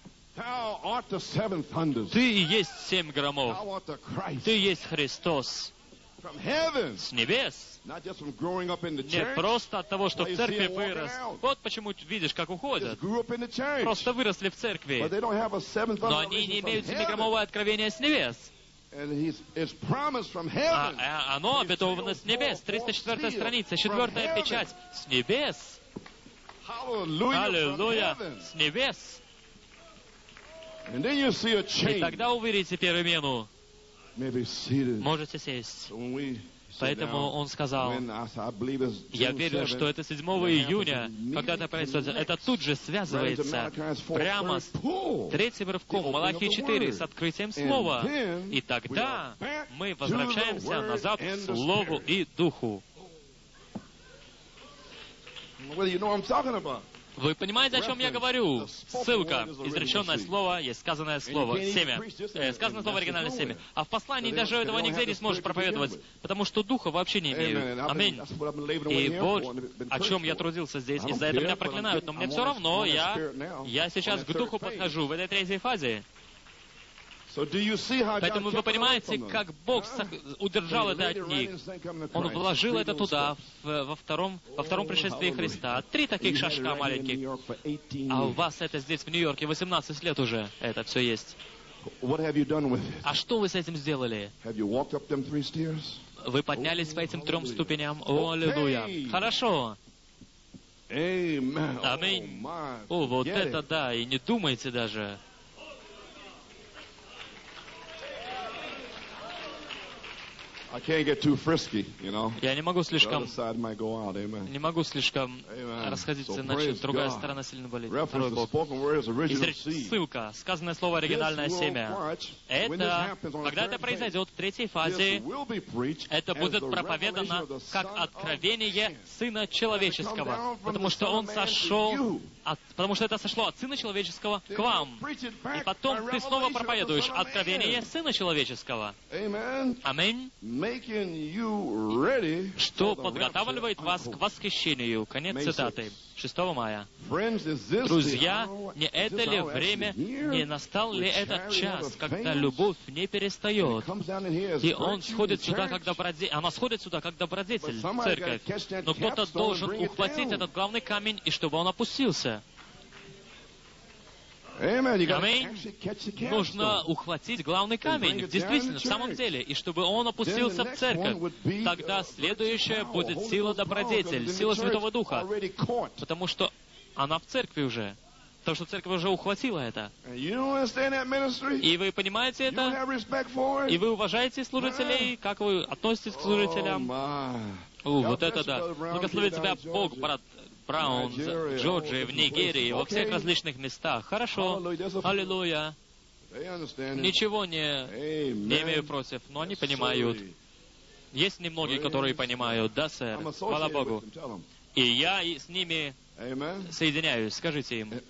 Ты и есть семь громов. Ты есть Христос. С небес. Не просто от того, что в церкви вырос. Вот почему видишь, как уходят. Просто выросли в церкви. Но они не имеют семиграммовое откровение с небес. А, а оно обетовано с небес. триста четвёртая страница, четвертая печать. С небес. Аллилуйя. С небес. И тогда увидите перемену. Можете сесть. Поэтому он сказал, я верю, что это седьмого июня, когда это произойдет, это тут же связывается прямо с третьим рывком Малахии четыре, с открытием Слова. И тогда мы возвращаемся назад к Слову и Духу. Вы понимаете, о чем я говорю? Ссылка, изреченное слово, есть сказанное слово, семя. Э, сказанное слово, оригинальное семя. А в послании даже этого нигде не сможешь проповедовать, потому что духа вообще не имеют. Аминь. И вот о чем я трудился здесь, и за это меня проклинают, но мне все равно, я, я сейчас к духу подхожу в этой третьей фазе. Поэтому вы понимаете, как Бог удержал это от них. Он вложил это туда, в, во, втором, во втором пришествии Христа. Три таких шажка маленьких. А у вас это здесь, в Нью-Йорке, восемнадцать лет уже. Это все есть. А что вы с этим сделали? Вы поднялись по этим трем ступеням? О, аллилуйя. Хорошо. Аминь. О, вот это да, и не думайте даже. Я не могу слишком, не могу слишком расходиться, иначе другая сторона сильно болит. Второй Бог. И ссылка, сказанное слово оригинальное семя. Это, когда это произойдет в третьей фазе, это будет проповедано как откровение Сына Человеческого, потому что Он сошел, от, потому что это сошло от Сына Человеческого к вам. И потом ты снова проповедуешь откровение Сына Человеческого. Аминь. Что подготавливает вас к восхищению. Конец цитаты. шестого мая. Друзья, не это ли время, не настал ли этот час, когда любовь не перестает? И он сходит сюда, как добродетель. Она сходит сюда, как добродетель, церковь. Но кто-то должен ухватить этот главный камень, и чтобы он опустился. Аминь. Нужно ухватить главный камень, действительно, в самом деле, и чтобы он опустился в церковь. Тогда следующая будет сила добродетель, сила Святого Духа, потому что она в церкви уже. Потому что церковь уже ухватила это. И вы понимаете это? И вы уважаете служителей? Как вы относитесь к служителям? О, вот это да. Благословит тебя Бог, брат Браун, в Джорджии, в Нигерии, во всех различных местах. Хорошо. Есть немногие, которые понимают. Да, сэр. Слава Богу. И я и с ними соединяюсь. Скажите им.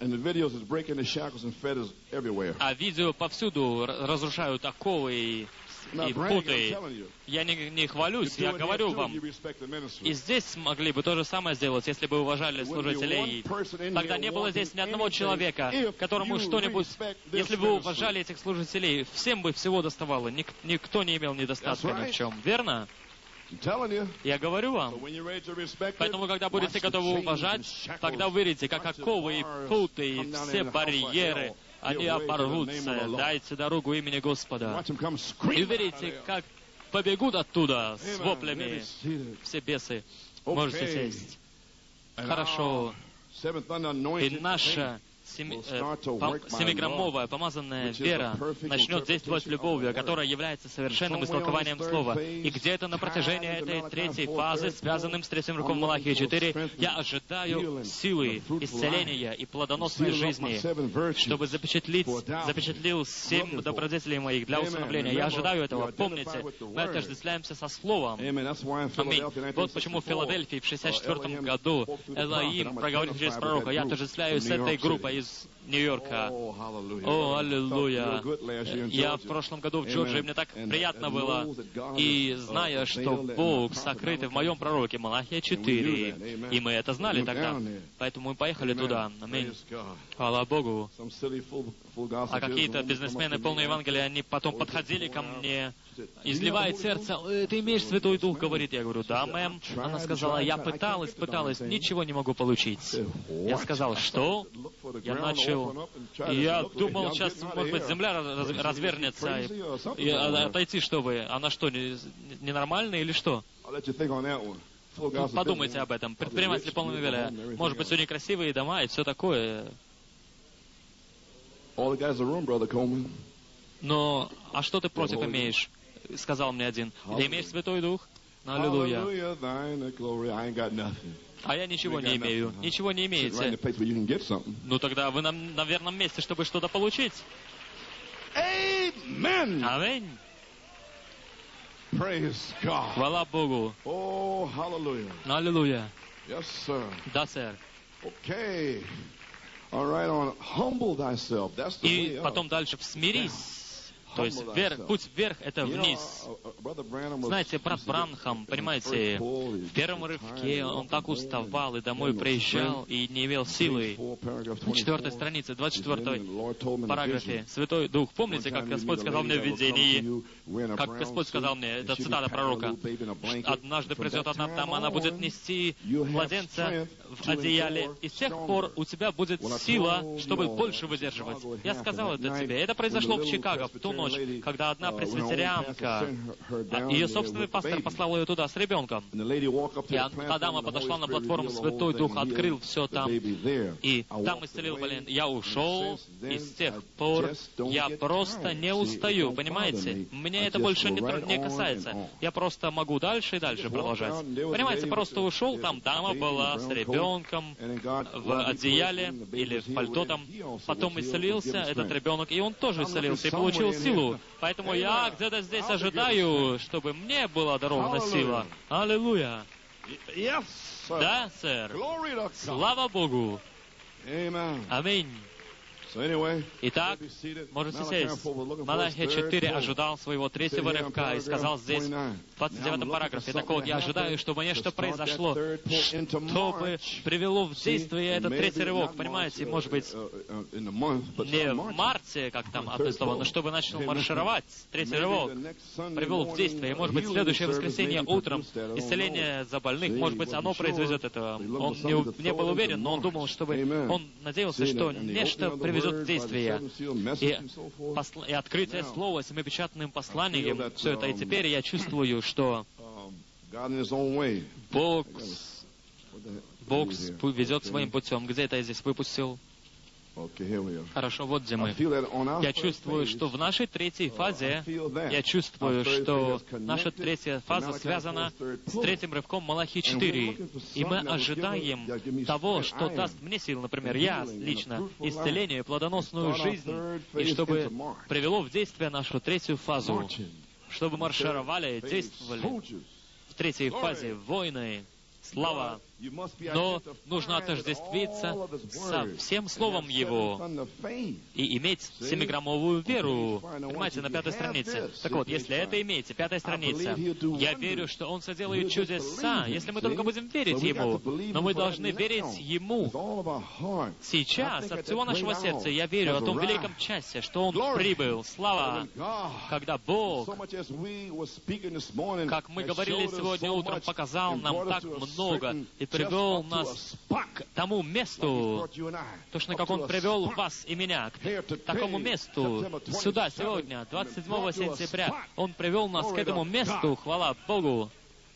А видео повсюду разрушают оковы и, и путы. Я не, не хвалюсь, я говорю вам. И здесь смогли бы то же самое сделать, если бы уважали служителей. Тогда не было здесь ни одного человека, которому что-нибудь... Если бы вы уважали этих служителей, всем бы всего доставало. Ник, никто не имел недостатка ни в чем. Верно? Я говорю вам. Поэтому, когда будете готовы уважать, тогда вы видите, как оковы и путы, и все барьеры, они оборвутся. Дайте дорогу имени Господа. И видите, как побегут оттуда с воплями все бесы. Можете сесть. Хорошо. И наша Семи, э, по, семиграммовая помазанная вера начнет действовать любовью, которая является совершенным истолкованием слова. И где-то на протяжении этой третьей фазы, связанным с третьим руком Малахии четыре, я ожидаю силы, исцеления и плодоносной жизни, чтобы запечатлить, запечатлил семь добродетелей моих для усыновления. Я ожидаю этого. Помните, мы отождествляемся со Словом. Аминь. Вот почему в Филадельфии в шестьдесят четвёртом году Элоим проговорил через пророка: я отождествляюсь с этой группой из Нью-Йорка. О, аллилуйя. Я в прошлом году в Джорджии, мне так приятно было. И зная, что Бог сокрыт в моем пророке, Малахия четыре, и мы это знали тогда, поэтому мы поехали туда. Аминь. Хвала Богу. А какие-то бизнесмены, полные Евангелия, они потом подходили ко мне, изливает сердце: ты имеешь Святой Дух, говорит. Я говорю: да, мэм. Она сказала: я пыталась, пыталась, ничего не могу получить. Я сказал: что? Я начал, и я думал, сейчас, может быть, земля раз, развернется, и, и отойти, что вы. Она что, ненормальная или что? Ну, подумайте об этом. Предприниматели полного Евангелия. Может быть, сегодня красивые дома и все такое. Но, а что ты против имеешь? Сказал мне один. Ты имеешь Святой Дух? Аллилуйя. А я ничего не имею. Ничего не имеете. Ну тогда вы на, на верном месте, чтобы что-то получить. Аминь. Хвала Богу. Аллилуйя. Да, сэр. И потом дальше: смирись. То есть вверх, путь вверх — это вниз. Знаете, брат Бранхам, понимаете, в первом рывке он так уставал и домой приезжал и не имел силы. На четвертой странице, двадцать четвёртой параграфе, Святой Дух. Помните, как Господь сказал мне в видении, как Господь сказал мне, это цитата пророка: однажды придет одна дама, она будет нести младенца в одеяле, и с тех пор у тебя будет сила, чтобы больше выдерживать. Я сказал это тебе. Это произошло в Чикаго в ту ночь, когда одна пресвитерианка, ее собственный пастор послал ее туда с ребенком. И та дама подошла на платформу, Святой Дух открыл все там, и там исцелил болен. Я ушел, и с тех пор я просто не устаю, понимаете? Мне это больше не, не касается. Я просто могу дальше и дальше продолжать. Понимаете, просто ушел, там дама была с ребенком в одеяле или в пальто там. Потом исцелился этот ребенок, и он тоже исцелился и получил силу. Поэтому я где-то здесь ожидаю, чтобы мне была дарована сила. Аллилуйя. Да, сэр. Слава Богу. Аминь. Итак, можете сесть. Малахия четыре ожидал своего третьего рывка и сказал здесь, в двадцать девятом параграфе: так вот, я ожидаю, чтобы нечто произошло, чтобы привело в действие этот третий рывок. Понимаете, может быть, не в марте, как там описано, но чтобы начал маршировать третий рывок, привел в действие. И, может быть, следующее воскресенье утром исцеление за больных, может быть, оно произведет это. Он не, не был уверен, но он думал, чтобы... Он надеялся, что нечто приведет в действие. И, посл... и открытие слова семипечатным посланием, все это. И теперь я чувствую, что Бог, Бог ведет своим путем. Где это я здесь выпустил? Хорошо, вот где мы. Я чувствую, что в нашей третьей фазе, я чувствую, что наша третья фаза связана с третьим рывком Малахии четыре. И мы ожидаем того, что даст мне силу, например, я лично, исцеление, плодоносную жизнь, и чтобы привело в действие нашу третью фазу. чтобы маршировали, действовали. В третьей фазе воины. Слава. Но нужно отождествиться со всем Словом Его и иметь семиграммовую веру. Понимаете, на пятой странице. Так вот, если это имеете, пятая страница, я верю, что Он соделает чудеса, если мы только будем верить Ему. Но мы должны верить Ему. Сейчас, от всего нашего сердца, я верю о том великом часе, что Он прибыл. Слава! Когда Бог, как мы говорили сегодня утром, показал нам так много и привел нас к тому месту, точно как Он привел вас и меня, к такому месту, сюда, сегодня, двадцать седьмого сентября. Он привел нас к этому месту, хвала Богу.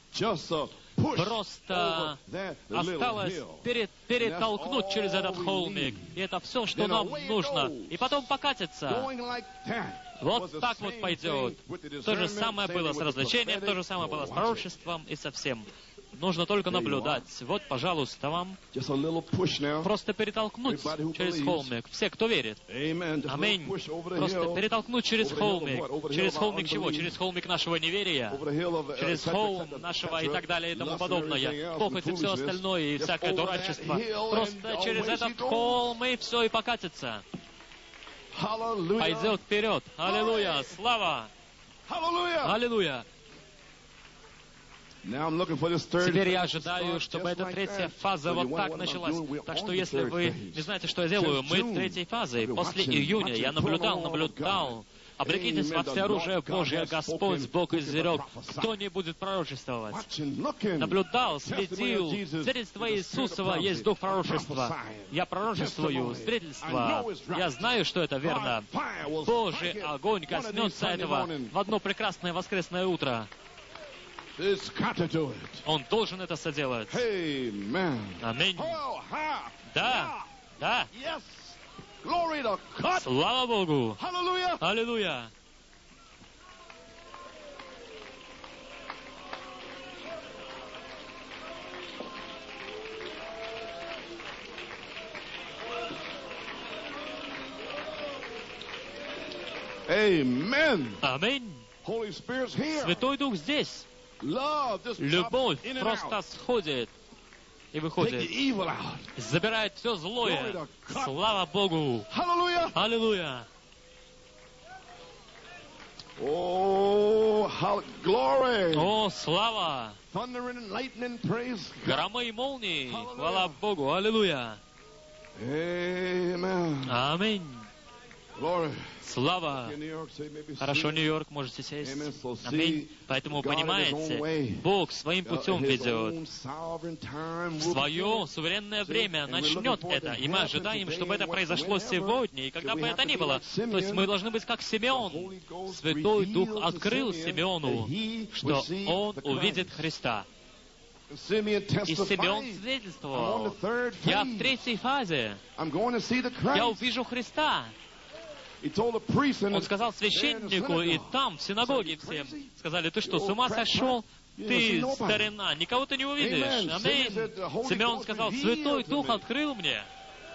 Просто осталось перед, перетолкнуть через этот холмик. И это все, что нам нужно. И потом покатиться. Вот так вот пойдет. То же самое было с развлечением, то же самое было с пророчеством и со всем. Нужно только наблюдать. Вот, пожалуйста, вам просто перетолкнуть через холмик. Все, кто верит. Аминь. Просто перетолкнуть через холмик. Через холмик чего? Через холмик нашего неверия. Через холм нашего и так далее и тому подобное. Похоть и все остальное, и всякое дурачество. Просто через этот холм и все, и покатится. Пойдет вперед. Аллилуйя. Слава. Аллилуйя. Теперь я ожидаю, чтобы эта третья фаза вот так началась. Так что если вы не знаете, что я делаю, мы в третьей фазе. После июня я наблюдал, наблюдал. Облекитесь во всеоружие Божье, Господь Бог изрек. Кто не будет пророчествовать? Наблюдал, следил. Свидетельство Иисусова есть дух пророчества. Я пророчествую, свидетельство. Я знаю, что это верно. Божий огонь коснется этого в одно прекрасное воскресное утро. Он должен это соделать. Аминь. Да, да. Слава Богу. Аллилуйя. Аминь. Святой Дух здесь. Любовь просто сходит и выходит, забирает все злое. Слава Богу! Аллилуйя! О, слава! Громы и молнии! Хвала Богу! Аллилуйя! Аминь! Слава! Хорошо, Нью-Йорк, можете сесть. Аминь. Поэтому, понимаете, Бог своим путем ведет. В свое суверенное время начнет это. И мы ожидаем, чтобы это произошло сегодня, и когда бы это ни было. То есть мы должны быть как Симеон. Святой Дух открыл Симеону, что он увидит Христа. И Симеон свидетельствовал: я в третьей фазе. Я увижу Христа. Он сказал священнику, и там, в синагоге всем, сказали: ты что, с ума сошел? Ты, старина, никого ты не увидишь. Аминь. Симеон сказал: Святой Дух открыл мне.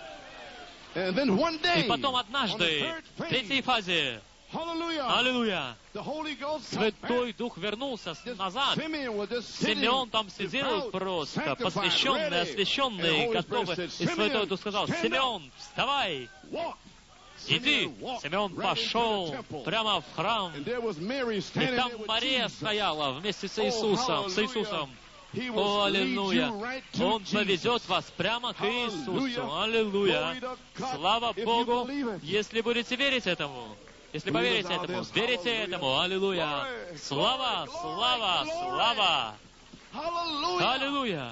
И потом однажды, в третьей фазе, аллилуйя, Святой Дух вернулся назад. Симеон там сидел просто, посвященный, освященный, готовый. И Святой Дух сказал: Симеон, вставай! Иди. Симеон пошел прямо в храм. И там Мария стояла вместе с Иисусом. С Иисусом. О, аллилуйя! Он поведет вас прямо к Иисусу. Аллилуйя! Слава Богу, если будете верить этому. Если поверите этому, верите этому. Аллилуйя! Слава, слава, слава! Аллилуйя!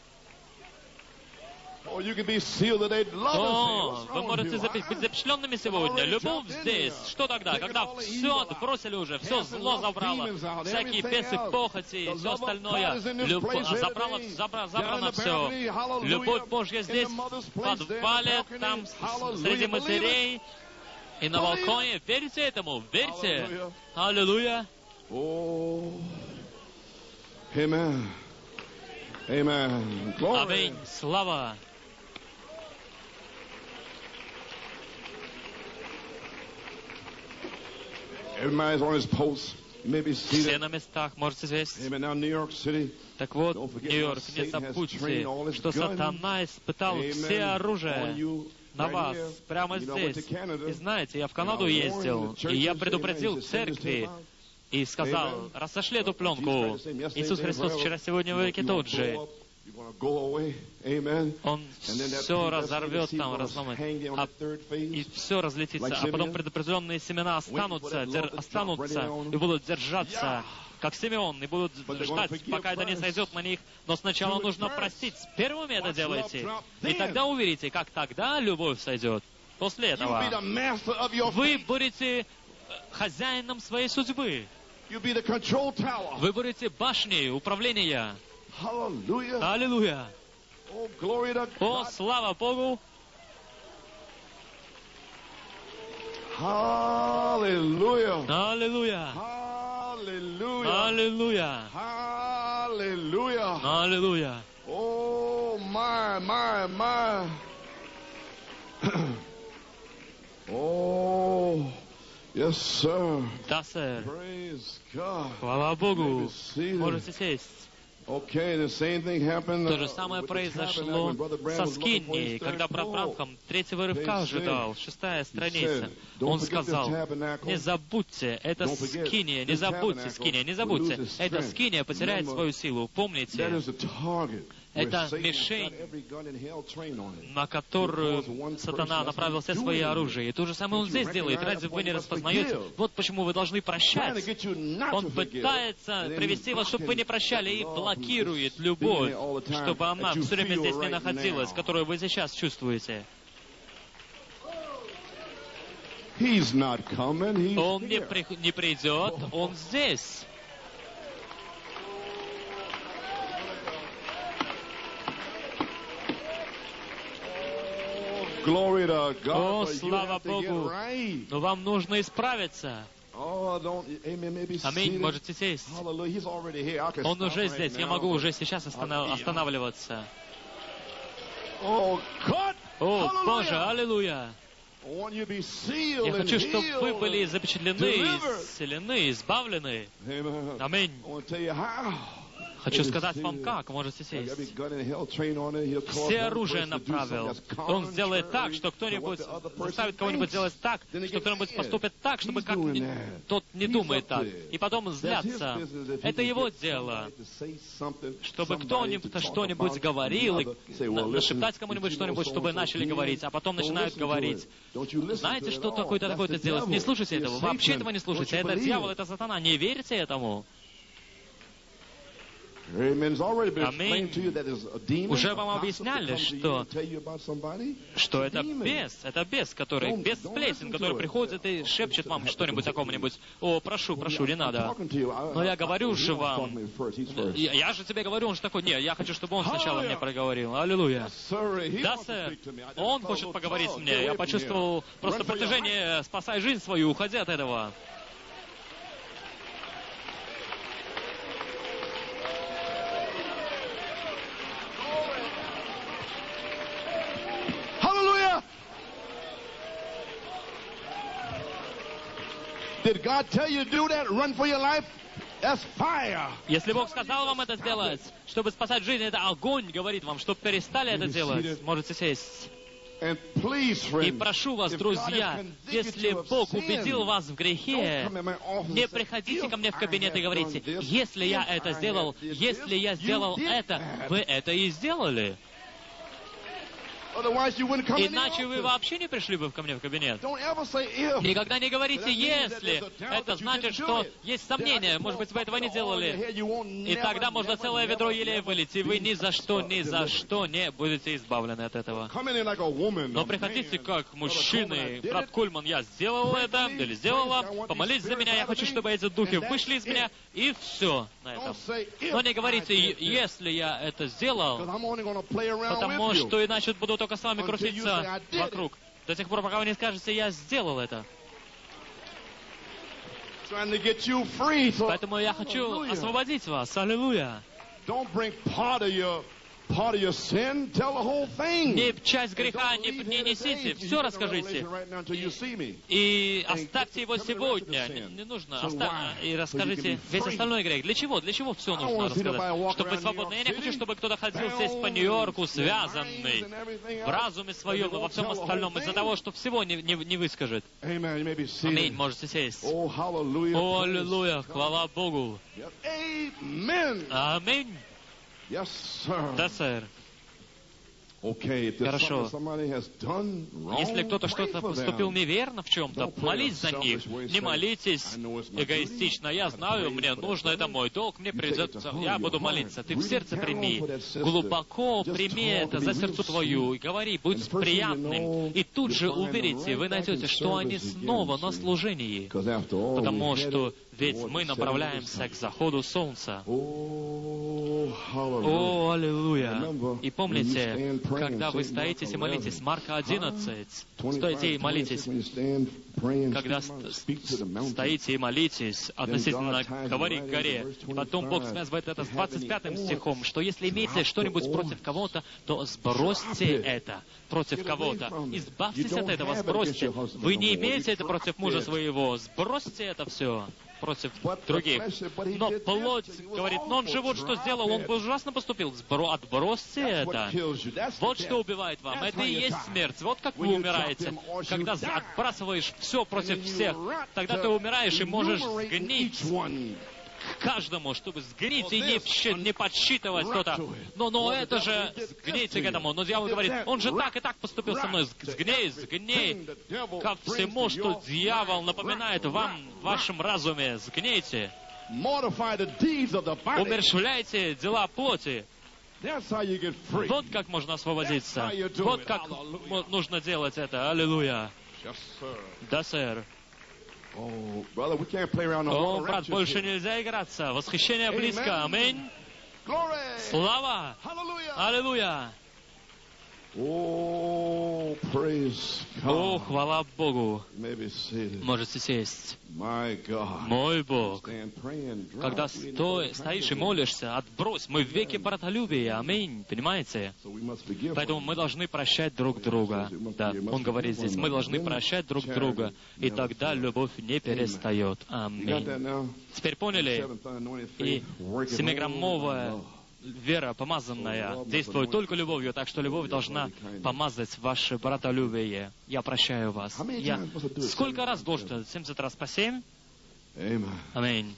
О, вы можете быть запечатленными сегодня. Любовь здесь. Что тогда? Когда все отбросили уже, все зло забрало, всякие бесы, похоти и все остальное. Любовь забрала, забрала, забрано все. Любовь Божья здесь, в подвале, там, среди матерей и на балконе. Верите этому? Верьте. Аллилуйя. Аминь. Слава. Everybody's on his post. Все на местах, можете сесть. Так вот, Нью-Йорк, не забудьте, что сатана испытал все оружие на вас, прямо здесь. И знаете, я в Канаду ездил, и я предупредил церкви, и сказал, рассошли эту пленку. Иисус Христос вчера, сегодня, в веки тот же. Он все разорвет там, разломает, а, и все разлетится, а потом предопределенные семена останутся, дер, останутся и будут держаться, как Симеон, и будут ждать, пока это не сойдет на них. Но сначала нужно простить. Первыми это делайте. И тогда увидите, как тогда любовь сойдет. После этого вы будете хозяином своей судьбы. Вы будете башней управления. Аллилуйя! О, слава Богу! Аллилуйя! Аллилуйя! Аллилуйя! Аллилуйя! Аллилуйя! Аллилуйя! Oh, my, my, my. Oh, yes, sir. Да, сэр. Praise God. Слава Богу. Maybe see them. Можете сесть. Okay, the same thing happened, То же uh, самое with the произошло tabernacle when Brother Branham со was looking for his Скиннией, third когда брат scroll. Бранхам третьего рывка They ожидал. said, Шестая he страница. said, "Don't Он forget сказал, this tabernacle. не забудьте, это Don't forget, Скиния, не this забудьте tabernacle Скиния, не will забудьте. lose its Эта strength. Скиния потеряет Remember, свою силу. That Помните, is a target where это Satan has мишень, got every gun in hell trained on it. на которую сатана направил все свои оружия. И то же самое он здесь делает. Разве вы не распознаете? Вот почему вы должны прощать. Он пытается привести вас, чтобы вы не прощали, и блокирует любовь, чтобы она все время здесь не находилась, которую вы сейчас чувствуете. He's not coming. He's Он не, here. при- не придет, он здесь. Glory to God. О, but you слава have to get Богу. right. Но вам нужно исправиться. Oh, don't, amen, maybe Аминь, seated. можете сесть. Hallelujah. He's already here. I can Он stop уже right здесь, я now. могу уже сейчас останов- останавливаться. Oh, God. О, Hallelujah. Боже, аллилуйя! I want you to be sealed Я and хочу, чтобы вы healed были and запечатлены, delivered. исцелены, избавлены. Amen. Аминь. I want to tell you how. Хочу сказать вам как, можете Every сесть. gun in hell trained on it. He'll cause Все one оружие person to do направил. something that's Он сделает так, contrary что кто-нибудь to what the other person заставит кого-нибудь thinks. делать так, Then they что get кто-нибудь mad. поступит так, чтобы He's как doing не- that. тот не He's думает up так. to it. И потом That's his злятся. business if he Это can его get дело. somebody to say something, Чтобы somebody кто-нибудь to talk что-нибудь about говорил, и another, say, well, на- listen, нашептать кому-нибудь you know что-нибудь, so чтобы and so начали did. говорить, а потом Don't начинают listen to говорить. it. Don't you listen Знаете, to что it at такое all. такое-то That's the делать? Не devil. слушайте It's этого. Вообще Satan. этого не Don't слушайте. you Это believe дьявол, it. это сатана. Не верьте этому. Amen. It's already been Аминь. explained to you that there's a demon, Уже a вам gossip объясняли, that comes to you что- and tell you about somebody. Что It's a это demon. бес, это бес, который, Don't- бес don't сплетен, listen который to it. приходит и шепчет вам что-нибудь о ком-нибудь. О, прошу, прошу, не I'm надо. talking to you. I- Но я I- говорю he же wants to talk вам. to me first. He's first. Я, я же тебе говорю, он же такой, не, я хочу, чтобы он сначала мне проговорил. Аллилуйя. Sorry, he Да, wants to сэр, speak to me. I just он felt a хочет little поговорить tug. мне. Get Я away from почувствовал here. просто Run for your life. протяжение, спасай жизнь свою, уходи от этого. Hallelujah! Did God tell you to do that? Run for your life? That's fire. Если Бог сказал вам это сделать, чтобы спасать жизнь, это огонь говорит вам, чтобы перестали это делать. Можете сесть. And please, И friends, прошу вас, if God друзья, has convicted если you of Бог sin, убедил вас в грехе, don't come in my office не and say, приходите ко мне в "If кабинет I и have говорите, done this, если я if это I сделал, have did если this, я you сделал did это, that." вы это и сделали. Otherwise, you wouldn't come in the Иначе вы office. вообще не пришли бы ко мне в кабинет. Don't ever say if. Никогда не говорите «если». Это значит, что есть сомнения. Может быть, вы этого не делали. И тогда можно целое ведро елея вылить, и вы ни за что, ни за что не будете избавлены от этого. Come in like a woman, Но a приходите man. как мужчины. Brother Coleman, I Брат did it. Кульман, я сделал это, или сделала. Помолись за меня, я хочу, чтобы эти духи вышли из меня. И все на этом. Don't say if Но не говорите, I did this. если я это сделал, Because I'm only gonna play around потому with you. что иначе буду только с вами Until you крутиться say, "I did it." вокруг. До тех пор, пока вы не скажете, я сделал это. Trying to get you free. So, Поэтому я хочу Hallelujah. освободить вас. Аллилуйя. Don't bring part of your part of your sin, tell the whole thing. Не часть греха не, не несите, все расскажите. И оставьте его сегодня. Не, не нужно. Оставь, и расскажите весь остальной грех. Для чего? Для чего все нужно рассказать? Чтобы быть свободны. Я не хочу, чтобы кто-то ходил здесь по Нью-Йорку связанный в разуме своем и во всем остальном из-за того, что всего не, не, не выскажет. Аминь. Можете сесть. О, аллилуйя. Хвала Богу. Аминь. Yes, sir. Да, сэр. Okay, Хорошо. Если кто-то что-то поступил неверно в чем-то, молись за них. Не молитесь эгоистично. Я знаю, мне нужно, это мой долг, мне придется, я буду молиться. Ты в сердце прими, глубоко прими это за сердцу твою и говори, будь приятным. И тут же уверите, вы найдете, что они снова на служении. Потому что ведь мы направляемся к заходу солнца. О, аллилуйя! И помните, когда вы стоите и молитесь, Марка одиннадцать, стойте и молитесь, когда стоите и молитесь относительно «говори к горе», и потом Бог связывает это с двадцать пятым стихом, что если имеете что-нибудь против кого-то, то сбросьте это против кого-то. Избавьтесь от этого, сбросьте. Вы не имеете это против мужа своего, сбросьте это все против других. Но плоть говорит, но он же вот что сделал, он ужасно поступил. Сбро... Отбросьте это. Вот что убивает вам. Это и есть смерть. Вот как вы умираете. Когда отбрасываешь все против всех, тогда ты умираешь и можешь сгнить к каждому, чтобы сгнить и не, не подсчитывать что-то. Но, но это же, сгните к этому. Но дьявол говорит, он же так и так поступил со мной. Сгней, сгней ко всему, что дьявол напоминает вам в вашем разуме. Сгнейте. Умерщвляйте дела плоти. Вот как можно освободиться. Вот как нужно делать это. Аллилуйя. Да, сэр. О, брат, больше нельзя играться. Восхищение близко. Аминь. Слава. Аллилуйя. О, хвала Богу. Можете сесть. Мой Бог. Когда сто, стоишь и молишься, отбрось. Мы в веке братолюбия. Аминь. Понимаете? Поэтому мы должны прощать друг друга. Да, он говорит здесь, мы должны прощать друг друга. И тогда любовь не перестает. Аминь. Теперь поняли? И семиграммовая вера помазанная действует только любовью, так что любовь должна помазать ваше братолюбие. Я прощаю вас. Я сколько раз должен? семьдесят раз по семь? Аминь.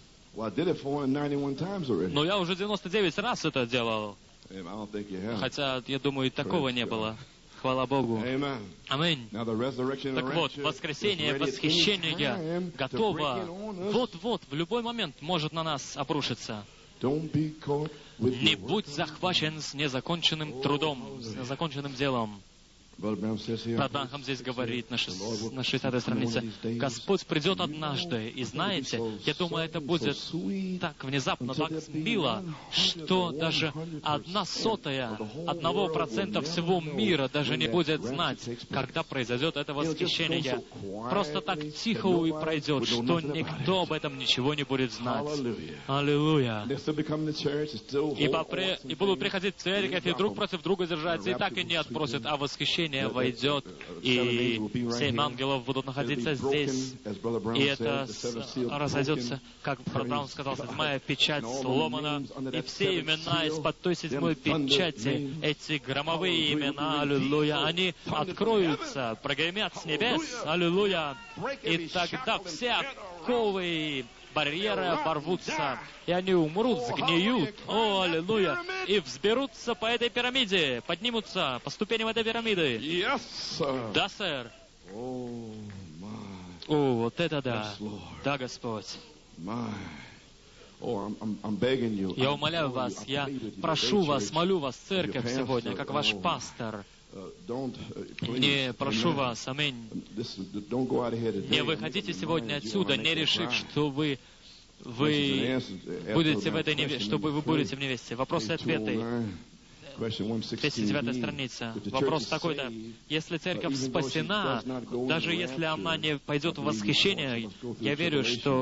Но я уже девяносто девять раз это делал. Хотя, я думаю, такого не было. Хвала Богу. Аминь. Так вот, воскресение, восхищение готово. Вот-вот, в любой момент может на нас обрушиться. Не будь захвачен с незаконченным трудом, с незаконченным делом. Брат Бранхам здесь говорит на шестидесятой странице, Господь придет однажды, и знаете, я думаю, это будет так внезапно, так мило, что даже одна сотая одного процента всего мира даже не будет знать, когда произойдет это восхищение. Просто так тихо и пройдет, что никто об этом ничего не будет знать. Аллилуйя. Ибо при, и будут приходить в церковь, и друг против друга держаться, и так и не отбросят, а восхищение войдет, и семь ангелов будут находиться здесь, и это разойдется, как брат Браун сказал, седьмая печать сломана, и все имена из-под той седьмой печати, эти громовые имена, аллилуйя, они откроются, прогремят с небес, аллилуйя, и тогда все оковы барьеры оборвутся, и они умрут, сгниют, о, аллилуйя, и взберутся по этой пирамиде, поднимутся по ступеням этой пирамиды. Yes, sir. Да, сэр. Oh, о, вот это да. Yes, да, Господь. My. Oh, I'm, I'm begging you. Я умоляю вас, я прошу вас, молю вас, церковь сегодня, как ваш пастор. Не прошу вас, аминь. Не выходите сегодня отсюда, не решив, что вы вы будете в этой невесте, чтобы вы будете в невесте. Вопросы и ответы. двести девятая страница. Вопрос такой-то. Если церковь спасена, даже если она не пойдет в восхищение, я верю, что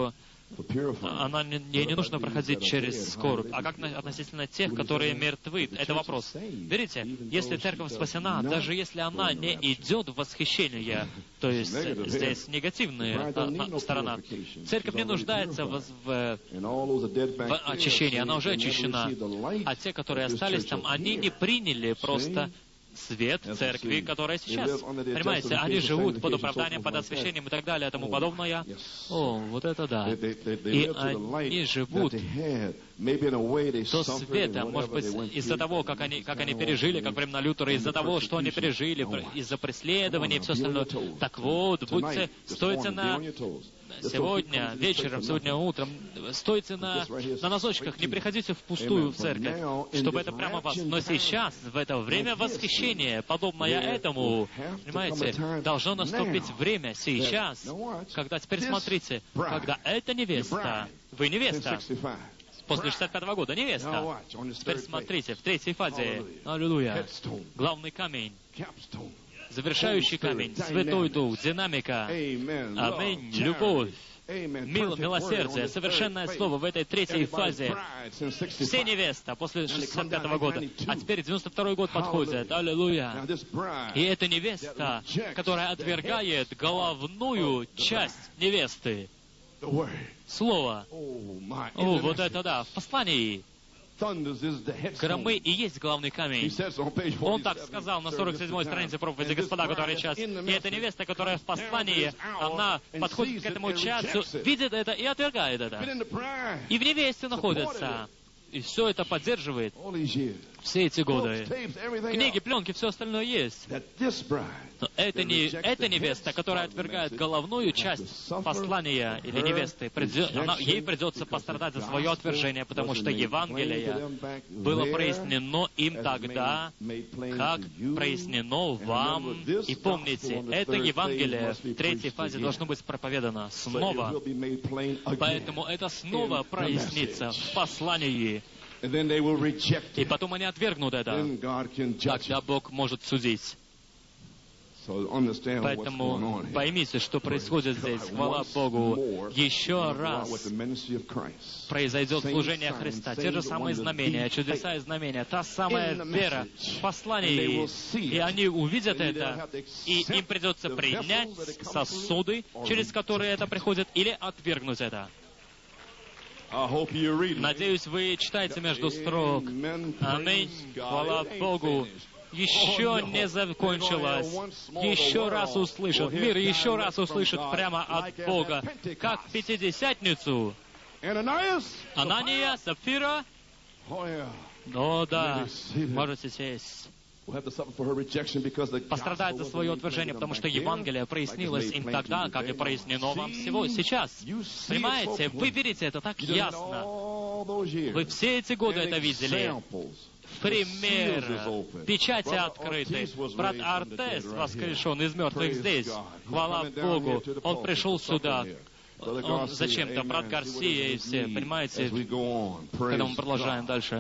она не, ей не нужно проходить через скорбь. А как на, относительно тех, которые мертвы? Это вопрос. Видите, если церковь спасена, даже если она не идет в восхищение, то есть здесь негативная сторона, церковь не нуждается в, в, в очищении, она уже очищена. А те, которые остались там, они не приняли просто свет церкви, которая сейчас. Понимаете, они живут под оправданием, под освящением и так далее, и тому подобное. О, вот это да. И они живут до света, может быть, из-за того, как они, как они пережили, как времена Лютера, из-за того, что они пережили, из-за преследований и все остальное. Так вот, будьте, стойте на... Сегодня вечером, сегодня утром, стойте на, на носочках, не приходите впустую в церковь, чтобы это прямо вас. Но сейчас, в это время восхищения, подобное этому, понимаете, должно наступить время сейчас, когда, теперь смотрите, когда эта невеста, вы невеста, после шестьдесят пятого года невеста, теперь смотрите, в третьей фазе, аллилуйя, главный камень, завершающий камень, Святой Дух, динамика, аминь, любовь, мило, милосердие, совершенное слово в этой третьей фазе. Все невеста после шестьдесят пятого года, а теперь девяносто второй год подходит, аллилуйя. И эта невеста, которая отвергает головную часть невесты, слово. О, вот это да, в послании. Громы и есть главный камень. Он так сказал на сорок седьмой странице проповеди, господа, которая час. И эта невеста, которая в послании, она подходит к этому часу, видит это и отвергает это. И в невесте находится. И все это поддерживает все эти годы. Книги, пленки, все остальное есть. Но это, не, это невеста, которая отвергает головную часть послания или невесты. Придет, она, ей придется пострадать за свое отвержение, потому что Евангелие было прояснено им тогда, как прояснено вам. И помните, это Евангелие в третьей фазе должно быть проповедано снова. Поэтому это снова прояснится в послании. И потом они отвергнут это. Тогда Бог может судить. Поэтому поймите, что происходит здесь. Хвала Богу. Еще раз произойдет служение Христа. Те же самые знамения, чудеса и знамения. Та самая вера в послании. И они увидят это, и им придется принять сосуды, через которые это приходит, или отвергнуть это. Надеюсь, вы читаете между строк. Аминь. Хвала Богу. Еще не закончилось. Еще раз услышат. Мир еще раз услышит прямо от Бога. Как в Пятидесятницу. Анания, Сапфира. О, да. Можете сесть. Пострадать за свое отвержение, потому что Евангелие прояснилось им тогда, как и прояснено вам всего сейчас. Понимаете, вы видите это так ясно. Вы все эти годы это видели. Пример. Печати открыты. Брат Артес воскрешен из мертвых здесь. Хвала Богу. Он пришел сюда. Он зачем-то, брат Гарсия и все. Понимаете, когда мы продолжаем дальше.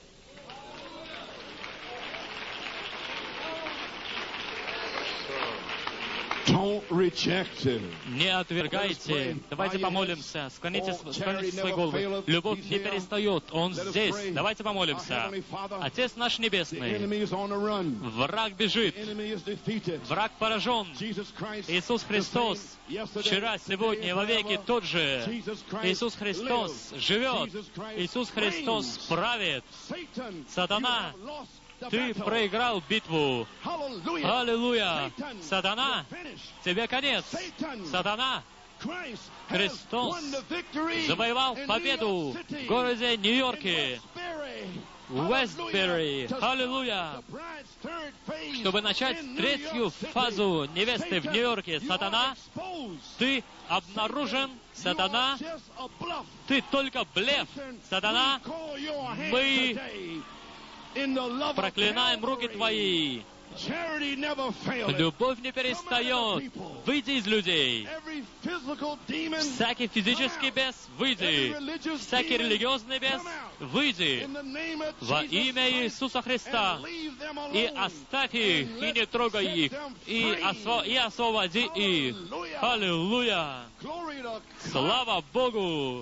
Не отвергайте. Давайте помолимся. Склоните, склоните свои головы. Любовь не перестает. Он здесь. Давайте помолимся. Отец наш Небесный, враг бежит. Враг поражен. Иисус Христос вчера, сегодня и вовеки тот же. Иисус Христос живет. Иисус Христос правит. Сатана, ты проиграл битву. Аллилуйя! Сатана, тебе конец. Сатана, Христос завоевал победу в городе Нью-Йорке, Уэстбери. Аллилуйя! Чтобы начать третью фазу невесты в Нью-Йорке, Сатана, ты обнаружен. Сатана, ты только блеф. Сатана, мы проклинаем руки Твои Charity never fails. Любовь не перестает. Выйди из людей. Every physical demon, Всякий физический бес, выйди. Всякий религиозный бес, выйди. in the name of Во Jesus имя Иисуса Христа. and leave them alone. И оставь их, и не трогай их, и, осво- и освободи их. Аллилуйя! Glory to Слава Богу!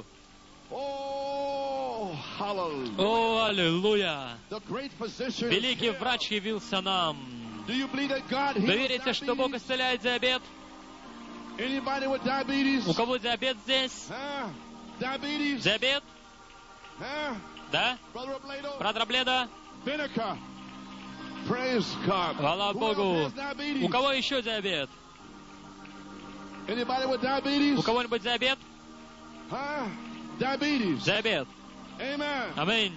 Oh, hallelujah. О, аллилуйя! The great physician. Великий врач явился нам. Do you believe that God heals Вы верите, что Бог diabetes? исцеляет диабет? Anybody with diabetes? У кого диабет здесь? Huh? Diabetes? Диабет? Huh? Да? Brother Ablado? Брат Рабледа? Vinegar. Praise God. Хвала Who Богу! else has diabetes? У кого еще диабет? Anybody with diabetes? У кого-нибудь диабет? Huh? Diabetes. Диабет. Amen. Аминь.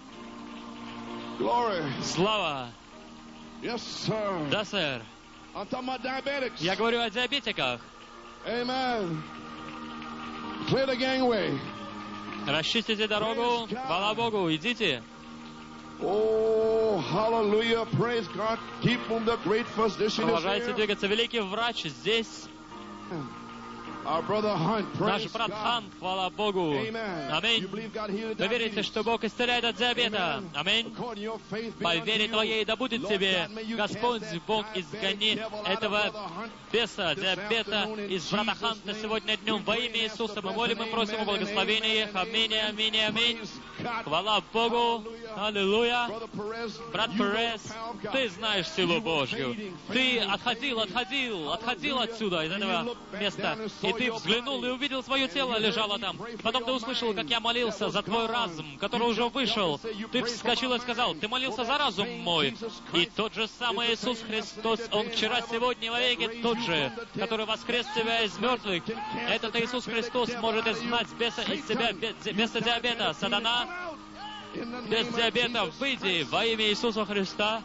Glory. Слава. Yes, sir. Да, сэр. I'm talking about diabetics. Я говорю о диабетиках. Amen. Clear the gangway. Расчистите дорогу. Хвала Богу. Идите. Oh, hallelujah. Praise God. Keep moving. The great physician is Продолжайте here. двигаться. Великий врач здесь. Our brother Hunt. Наш Praise брат God. Хан. Хвала Богу. Amen. You Аминь. believe God healed Вы верите, diabetes? что Бог исцеляет от диабета? Amen. Аминь. According to your faith, be По unto вере you. твоей да будет Lord тебе, God, may you Господь cast that Бог, diabetic изгони devil out of этого brother Hunt беса, this диабета afternoon in из брата Jesus' Ханта name. сегодня днем. We Во pray имя and ask Иисуса the мы молим и blessing. просим о Amen, благословении. amen, Аминь, amen. аминь, аминь. Praise God. Хвала Богу. Аллилуйя. Brother Perez, Брат you know the Перес, power of God. ты знаешь силу You were Божью. fading, Ты fading, отходил, fading. отходил, отходил Hallelujah. отсюда, из And you этого looked back места. down and saw И ты your взглянул body. и увидел свое And тело you heard лежало me там. pray for Потом ты your услышал, как я mind молился that за was твой gone. разум, который You уже jumped up вышел. and said, "You Ты prayed for вскочил my и сказал, mind." ты молился For за that разум same мой. Jesus И Christ тот же самый is the Иисус same Христос, yesterday, Он today, вчера, and forever, сегодня и вовеки that тот raised же, you from the dead. который воскрес тебя из мертвых. Этот Иисус Христос может изгнать беса из себя, бе- беса диабета. Сатана, без диабета выйди во имя Иисуса Христа.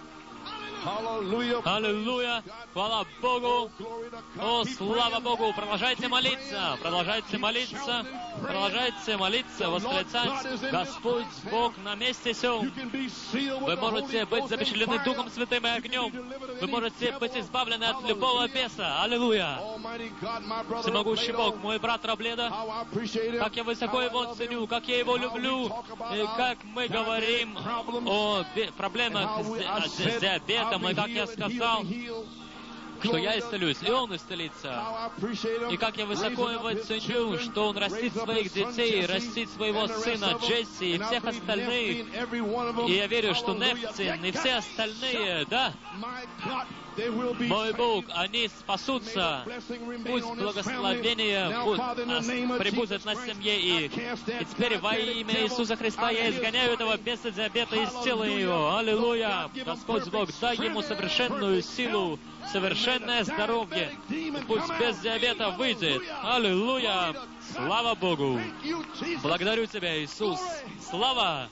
Аллилуйя! Хвала Богу! О, слава Богу! Продолжайте молиться! Продолжайте молиться! Продолжайте молиться, восклицать! Господь Бог на месте сём! Вы можете быть запечатлены Духом Святым и огнем! Вы можете быть избавлены от любого беса! Аллилуйя! Всемогущий Бог, мой брат Рабледа, как я высоко его ценю, как я его люблю, и как мы говорим о бе- проблемах с, ди- с диабетом, и как я сказал, что я исцелюсь, и он исцелится. И как я высоко его ценю, что он растит своих детей, растит своего сына Джесси и всех остальных. И я верю, что Нефтин и все остальные, да, мой Бог, они спасутся. Пусть благословение бу- а, прибудет на семье их. И теперь во имя Иисуса Христа я изгоняю этого беса диабета из тела его. Аллилуйя! Господь Бог, дай ему совершенную силу, совершенное здоровье. И пусть без диабета выйдет. Аллилуйя! Слава Богу! Благодарю Тебя, Иисус! Слава!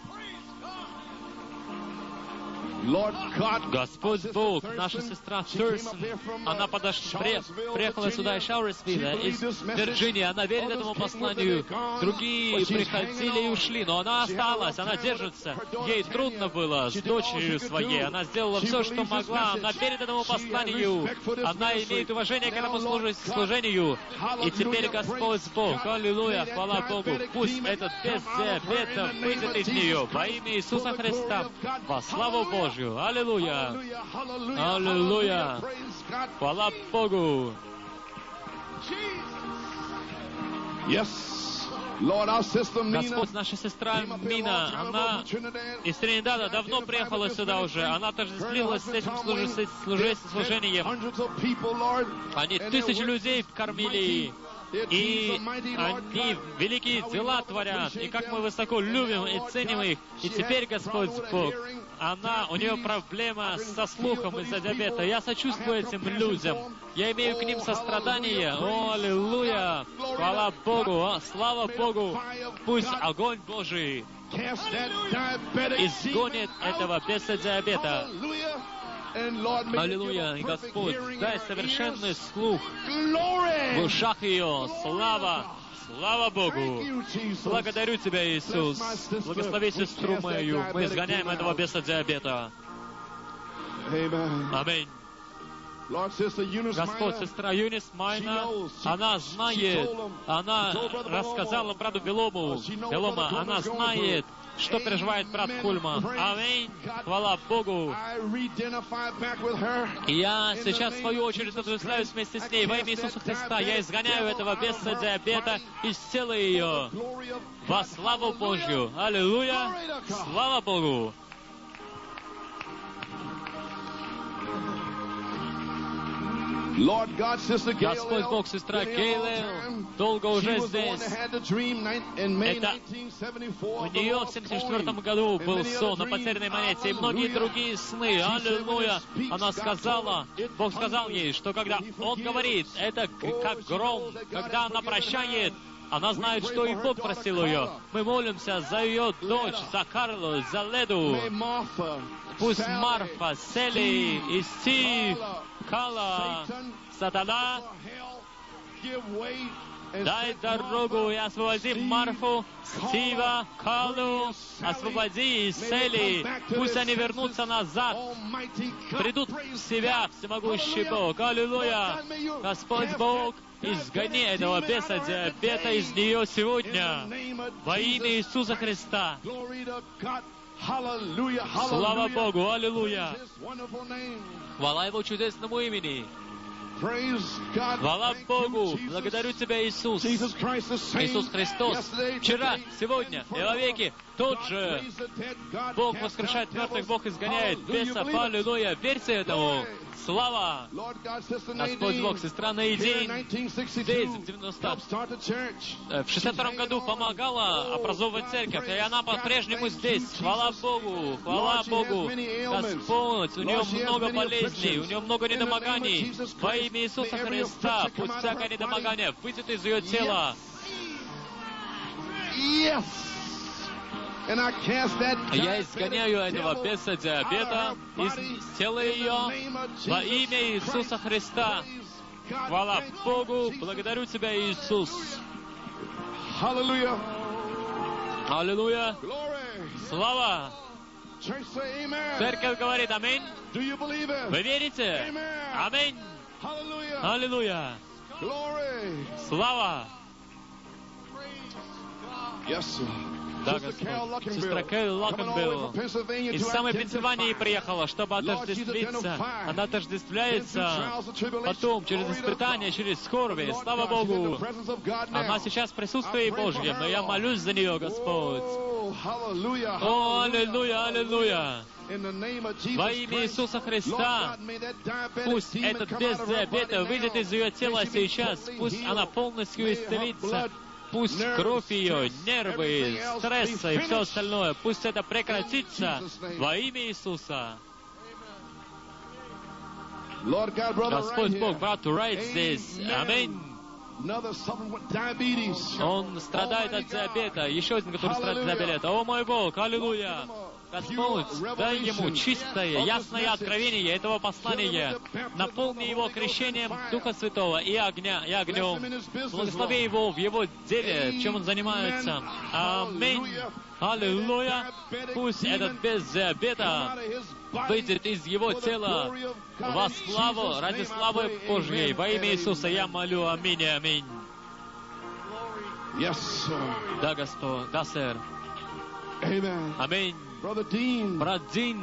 Господь Бог, наша сестра Терсон, она подошла, при, приехала сюда из Шауэрсвилля, из Вирджинии, она верит этому посланию. Другие приходили и ушли, но она осталась, она держится. Ей трудно было с дочерью своей, она сделала все, что могла, она верит этому посланию, она имеет уважение к этому служи- служению. И теперь Господь Бог, аллилуйя, хвала Богу, пусть этот без диабета выйдет из нее во имя Иисуса Христа, во славу Божью. Аллилуйя! Аллилуйя! Хвала Богу! Господь, наша сестра Мина, она из Тринидада давно приехала сюда уже. Она отождествилась с этим служи- с служи- служением. Они тысячи людей кормили. И они великие дела творят, и как мы высоко любим и ценим их. И теперь, Господь Бог, она, у нее проблема со слухом из-за диабета. Я сочувствую этим людям. Я имею к ним сострадание. О, аллилуйя! Хвала Богу! О, слава Богу! Пусть огонь Божий изгонит этого беса диабета. Аллилуйя! И Господь, дай совершенный слух в ушах ее. Слава! Слава Богу! Благодарю Тебя, Иисус! Благослови сестру мою! Мы изгоняем этого беса диабета. Аминь. Lord, Sister Eunice Господь, Minor, сестра Юнис Майна, она знает, она рассказала брату Белому, Белома, она знает, что переживает брат Хульма. Аминь. Хвала Богу. И я сейчас, в свою очередь, отвлекаюсь вместе с ней. Во имя Иисуса Христа я изгоняю этого беса диабета, исцелю ее во славу Божью. Аллилуйя. Слава Богу. Господь Бог, сестра Гейлел, долго уже здесь. Это у нее в семьдесят четвёртом году был сон о потерянной монете и многие другие сны. Аллилуйя! Она сказала, Бог сказал ей, что когда Он говорит, это как гром, когда она прощает, она знает, что и Бог простил ее. Мы молимся за ее дочь, за Карлу, за Леду. Пусть Марфа, Сели и Стив, Кала, Сатана, дай дорогу и освободи Марфу, Стива, Калу, освободи Сели. Пусть они вернутся назад, придут в себя, всемогущий Бог. Аллилуйя! Господь Бог, изгони этого беса диабета из нее сегодня во имя Иисуса Христа. Слава Богу! Аллилуйя! Хвала Его чудесному имени! Хвала Богу! Благодарю Тебя, Иисус! Иисус Христос вчера, сегодня и во веки тот же. Бог воскрешает мертвых, Бог изгоняет бесов. Аллилуйя! Верьте этому! Слава! Господь Бог, сестра Наидин здесь, в девяносто... в шестьдесят втором году помогала образовывать церковь, и она по-прежнему здесь. Хвала Богу! Хвала Богу! Господь, у нее много болезней, у нее много недомоганий. Во имя Иисуса Христа, пусть всякое недомогание выйдет из ее тела. Я изгоняю этого беса диабета из тела ее во имя Иисуса Христа. Хвала Богу! Благодарю Тебя, Иисус! Аллилуйя! Аллилуйя! Слава! Церковь говорит аминь. Вы верите? Аминь! Аллилуйя! Слава! Да, Господь. Сестра Кэл Локенбилл из самой Пенсильвании приехала, чтобы отождествиться. Она отождествляется потом через испытания, через скорби. Слава Богу! Она сейчас в присутствии Божьем, но я молюсь за нее, Господь. О, аллилуйя, аллилуйя! Во имя Иисуса Христа, пусть этот бес диабета выйдет из ее тела сейчас, пусть она полностью исцелится. Пусть кровь ее, нервы, стрессы и все остальное, пусть это прекратится во имя Иисуса. Господь Бог, брату Райт здесь. Аминь. Он страдает от диабета. Еще один, который страдает от диабета. О мой Бог, аллилуйя! Господь, дай ему чистое, ясное откровение этого послания. Наполни его крещением Духа Святого и огня, и огнем. Благослови его в его деле, в чем он занимается. Аминь. Аллилуйя. Пусть этот без диабета выйдет из его тела во славу, ради славы Божьей. Во имя Иисуса я молю. Аминь, аминь. Да, Господь, да, сэр. Аминь. Брат Дин,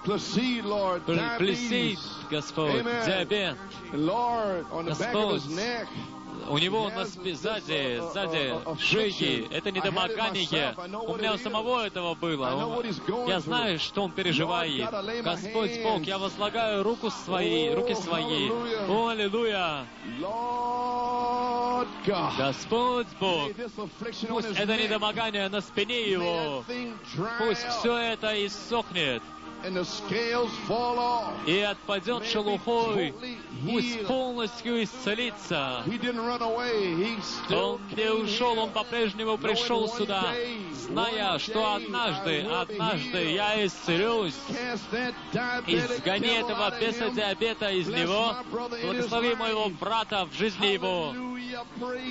плесит, Господь, диабет. Господь, у него на спи, сзади, сзади шеи, это недомогание. У меня у самого этого было. Я знаю, что он переживает. Господь Бог, я возлагаю руку свои, руки свои. О, аллилуйя! Господь Бог, пусть это недомогание на спине его, пусть все это иссохнет и отпадет шелухой, пусть полностью исцелится. Он не ушел, он по-прежнему пришел сюда, зная, что однажды, однажды я исцелюсь. Изгони этого беса диабета из него, благослови моего брата в жизни его.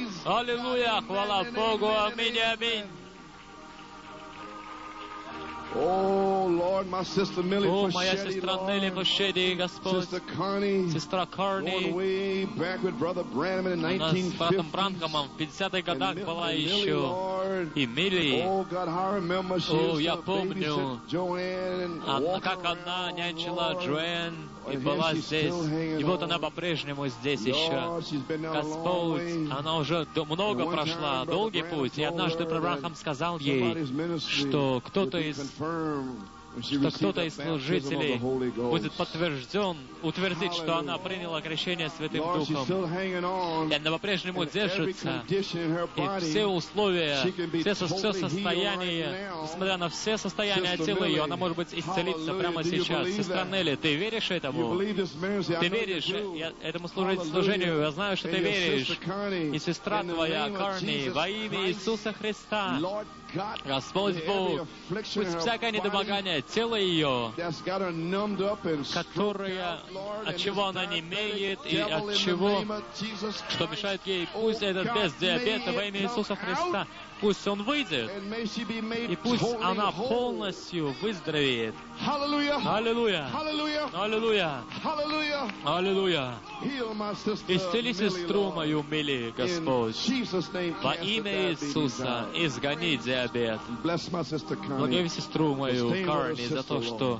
Аллилуйя, хвала Богу, аминь, аминь. Oh, Lord, my sister Millie О, моя Fashedi, сестра Lord. Нелли Фашеди, Господь, Sister Connie, сестра going Карни, way back with Brother Branham in the она с братом nineteen fifties. Бранхамом в пятидесятых годах And была Millie, еще. Lord. И Милли, Oh, God, how I remember she О, used я to помню, babysit Joanne and она, walk как она around, нянчила Lord. Джоэн и And была here she's здесь. still hanging И вот она on. по-прежнему здесь еще. Lord, she's been down a long Господь, way. она уже до- много And one прошла, time, Brother долгий Branham путь. И told однажды her Брахам that сказал ей, somebody's ministry что would кто-то be из confirmed when she что received кто-то the из baptism of служителей the Holy будет Ghost. подтвержден, утвердит, что она приняла крещение Святым Lord, she's Духом. still hanging on. И она по-прежнему And every держится. condition in her И body, все условия, she can be все, со- все totally healed состояния, right now. несмотря на все состояния Sister тела ее, Millie, она может быть исцелиться hallelujah. прямо Do you сейчас. believe Сестра that? Нелли, ты веришь You этому? believe this ministry? I Ты know you веришь do. я этому служить- Hallelujah. служению? Я знаю, что ты And your веришь. sister Connie, И сестра in the твоя, name of Карни, Jesus во имя Christ, Иисуса Христа, Lord God, Господь may Бог, every affliction in пусть her всякое body недомогание тела ее, that's got her numbed up and stroked которая, out, Lord, от and чего this она не diabetic имеет, и devil от in the чего, name of Jesus что Christ, мешает ей, oh пусть этот God, без диабета may во it имя come Иисуса Христа, out, пусть он выйдет, and may she be made и пусть totally она whole. полностью выздоровеет. Hallelujah. Аллилуйя! Hallelujah. Аллилуйя! Hallelujah. Аллилуйя! Heal my sister Исцели Millie, сестру Lord. мою, Мили, In Господь. Jesus' name, Во cast the имя diabetes Иисуса out. изгони диабет. Bless my sister Connie. Благослови сестру мою, Sustain Карни, her за то, sister, что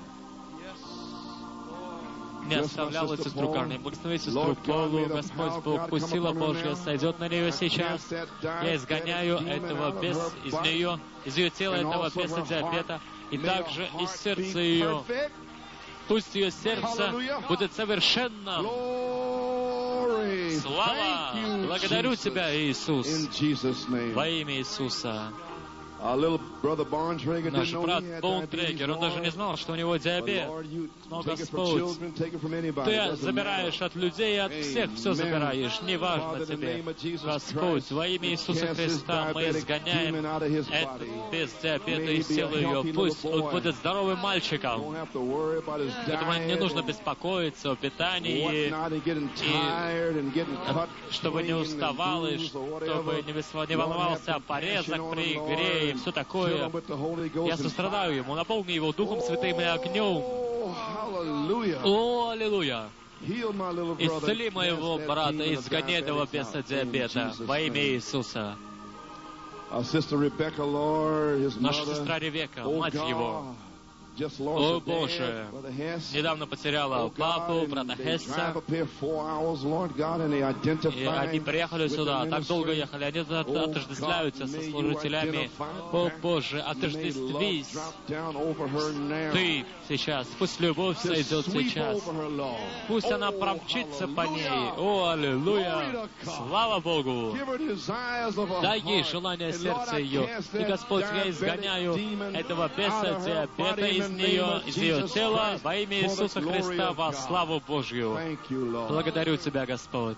не Bless my оставляла sister сестру Paul. Карни. Благослови сестру Lord God, Полу, may the Господь power of Бог, God пусть come сила upon her Божья now. сойдет на нее I сейчас. cast that Я изгоняю diabetic demon этого out of бес, her из body. нее, из ее тела And этого also беса her диабета, и May также her из heart сердца be ее. perfect. Пусть ее сердце Hallelujah. будет совершенным. Glory. Слава! Thank you, Благодарю Jesus. Тебя, Иисус, In Jesus' name. во имя Иисуса. Our little brother Bontrager Наш didn't know брат he had Боунтрегер, он даже не diabetes, знал, что у него Lord. диабет. But Lord, you Но, take it from Господь, children, take it from anybody. Ты Doesn't забираешь matter. от людей и от всех все Amen. забираешь, неважно Father, in the тебе. name of Jesus Господь, Christ, во имя Иисуса cast this Христа мы diabetic изгоняем demon out of his этот body. без диабета May he из be a тела ее. healthy Пусть little он boy. будет здоровым Don't мальчиком. have to worry about his Поэтому не diet нужно and беспокоиться о питании, whatnot and getting tired and getting cut, чтобы не swinging уставал, и and bruised or чтобы whatever. не вис- не Lord, волновался have о порезах compassion при on him, игре и Lord, все and такое. fill him with the Holy Ghost Я and сострадаю fire. ему, наполни его Духом Святым и огнем. Oh, hallelujah. О, аллилуйя! Heal my little brother. Исцели моего Cast that брата, demon of изгони этого diabetics беса out in диабета Jesus' во имя name. Иисуса. Our sister Rebecca, Lord, his Наша mother. сестра Ревека, Oh мать его, God, just О lost her Боже, dad, Brother Hess. недавно потеряла Oh, God, папу, and брата they Хесса, drive up here four hours, Lord God, and they и identify они приехали with the сюда, так долго ministry. ехали, они от- Oh, отождествляются God, со may you служителями. identify О that. Боже, May love отождествись drop down over her now. Ты сейчас, пусть любовь Just сойдет sweep сейчас. over her, Lord. Пусть она Oh, промчится по ней. hallelujah. О, Glory аллилуйя! to God. Слава Богу! Give her desires of her Дай ей heart. желание And Lord, сердца I ее. cast И, that Господь, я diabetic изгоняю demon этого out беса of her диабета body in из the нее, name of из ее Jesus тела, Christ во имя for the Иисуса glory Христа, of во God. славу Божью. Thank you, Lord. Благодарю Тебя, Господь.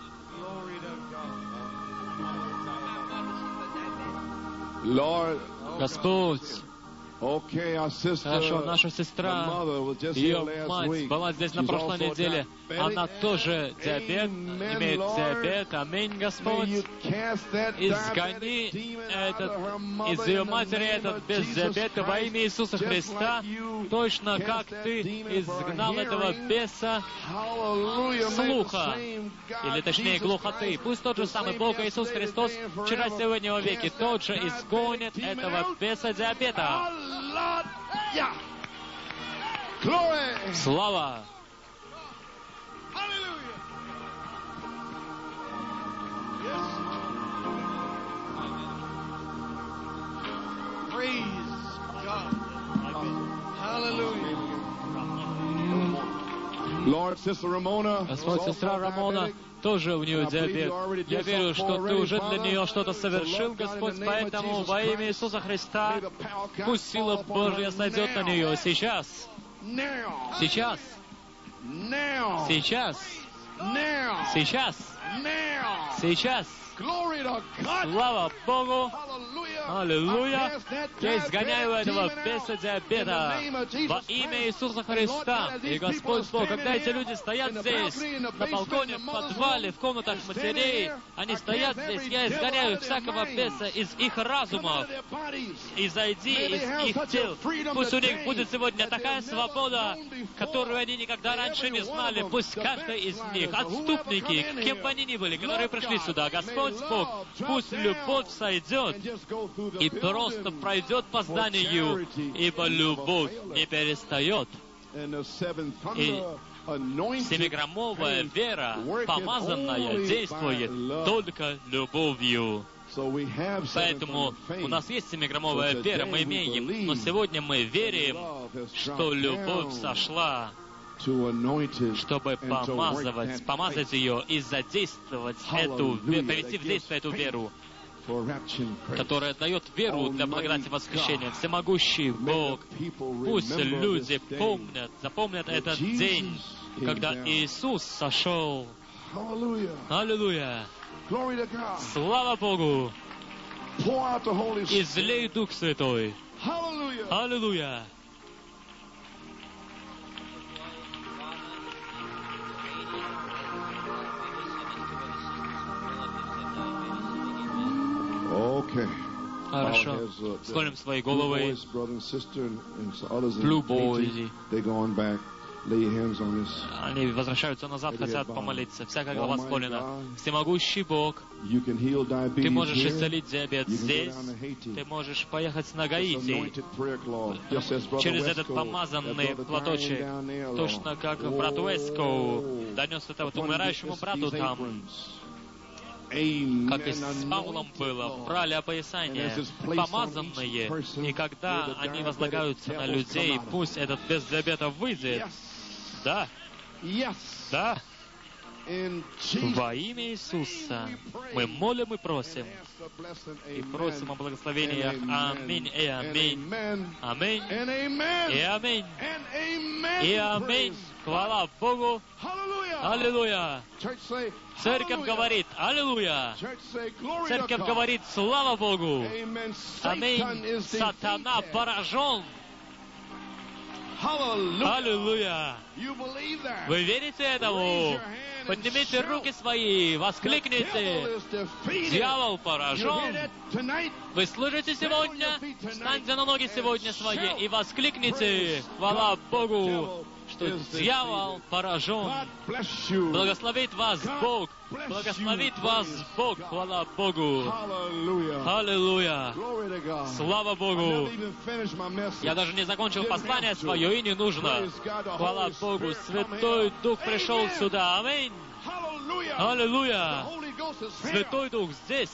Lord, Господь, okay, our sister, хорошо, наша her сестра, mother was just here ее last мать week. была здесь на She's прошлой also неделе. diabetic. Она тоже диабет, Amen, имеет Lord. диабет. Аминь, May Господь. you cast that Изгони diabetic demon out этот, of her mother из ее in the матери name этот of без Jesus диабета во Christ, имя Иисуса just Христа, like you точно cast как that Ты demon for изгнал этого hearing. беса Hallelujah. May the слуха, same God, или точнее Jesus глухоты. Christ, Пусть тот же the самый same Бог Иисус yesterday, Христос today, and вчера, forever, сегодня, во веки, cast тот же that изгонит diabetic demon этого out. беса диабета. Hallelujah. Glory. Слава! Hallelujah. Yes. Praise God. Hallelujah. Lord, Sister Ramona, Господь, сестра Рамона, тоже у нее диабет. Я верю, что Ты уже для нее что-то совершил, Господь, поэтому во имя Иисуса Христа пусть сила Божья сойдет на нее сейчас, сейчас, сейчас, сейчас, сейчас. Слава Богу! Аллилуйя! Я изгоняю этого беса диабета во имя Иисуса Христа. И Господь Бог, когда эти люди стоят здесь, на балконе, в подвале, в комнатах матерей, они стоят здесь, я изгоняю всякого беса из их разумов. И зайди из их тел. Пусть у них будет сегодня такая свобода, которую они никогда раньше не знали. Пусть каждый из них, отступники, кем бы они ни были, которые пришли сюда, Господь Бог, пусть любовь сойдет и просто пройдет по зданию, ибо любовь не перестает. И семиграммовая вера, помазанная, действует только любовью. Поэтому у нас есть семиграммовая вера, мы имеем, но сегодня мы верим, что любовь сошла, чтобы помазывать, помазать ее и задействовать эту, привести в действие эту веру, которая дает веру для благодати восхищения. Всемогущий Бог, пусть люди помнят, запомнят этот день, когда Иисус сошел. Аллилуйя! Слава Богу! Излей Дух Святой! Аллилуйя! Хорошо. Склоним свои головы. Blue Boys. Они возвращаются назад, хотят помолиться. Всякая голова склонена. Всемогущий Бог, Ты можешь исцелить диабет здесь. Ты можешь поехать на Гаити через этот помазанный платочек. Точно как брат Уэскоу донес это вот умирающему брату там. Как и с Павлом было, брали опоясание, помазанные, и когда они возлагаются на людей, пусть этот без диабета выйдет. Да, да. Во имя Иисуса мы молим и просим, и просим о благословениях. Аминь и аминь. Аминь и аминь. И аминь. Хвала Богу. Аллилуйя. Церковь говорит «Аллилуйя». Церковь говорит «Слава Богу». Аминь. Сатана поражен. Аллилуйя. Вы верите этому? Поднимите руки свои, воскликните. Дьявол поражен. Вы слышите сегодня? Встаньте на ноги сегодня свои и воскликните. Хвала Богу, что дьявол поражен. Благословит вас Бог. Благословит вас Бог. Хвала Богу. Аллилуйя. Слава Богу. Я даже не закончил послание свое, и не нужно. Хвала Богу. Святой Дух пришел сюда. Аминь. Аллилуйя. Святой Дух здесь.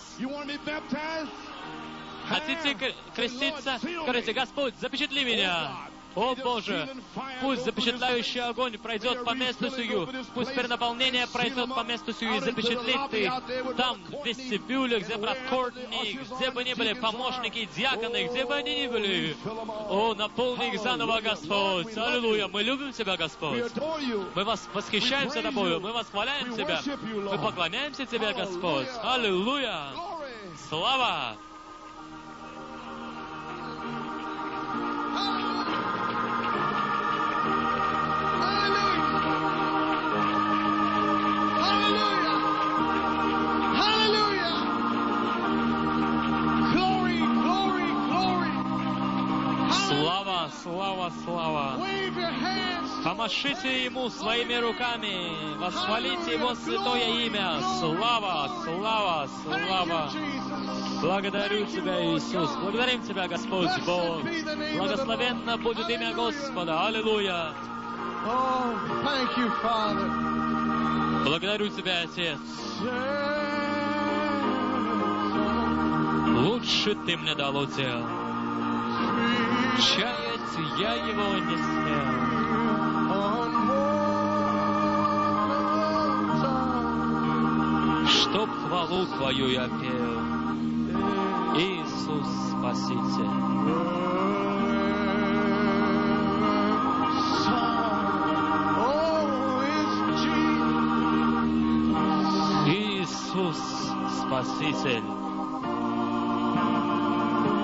Хотите креститься? Скажите: Господь, запечатли меня. О Боже, пусть запечатляющий огонь пройдет по месту сию, пусть перенаполнение пройдет по месту сию и запечатлит их там, в вестибюле, где брат Кортни, где бы ни были помощники, диаконы, где бы они ни были. О, наполни их заново, Господь. Аллилуйя, мы любим Тебя, Господь. Мы вас восхищаемся Тобою, мы восхваляем Тебя, мы поклоняемся Тебе, Господь. Аллилуйя. Слава. Слава, слава, слава. Помашите Ему своими руками, восхвалите Его святое имя. Слава, слава, слава. Благодарю Тебя, Иисус. Благодарим Тебя, Господь Бог. Благословенно будет имя Господа. Аллилуйя. Благодарю Тебя, Отец. Лучше Ты мне дал удел. Чаять я его не смел. Чтоб хвалу Твою я пел, Иисус Спаситель. Иисус Спаситель.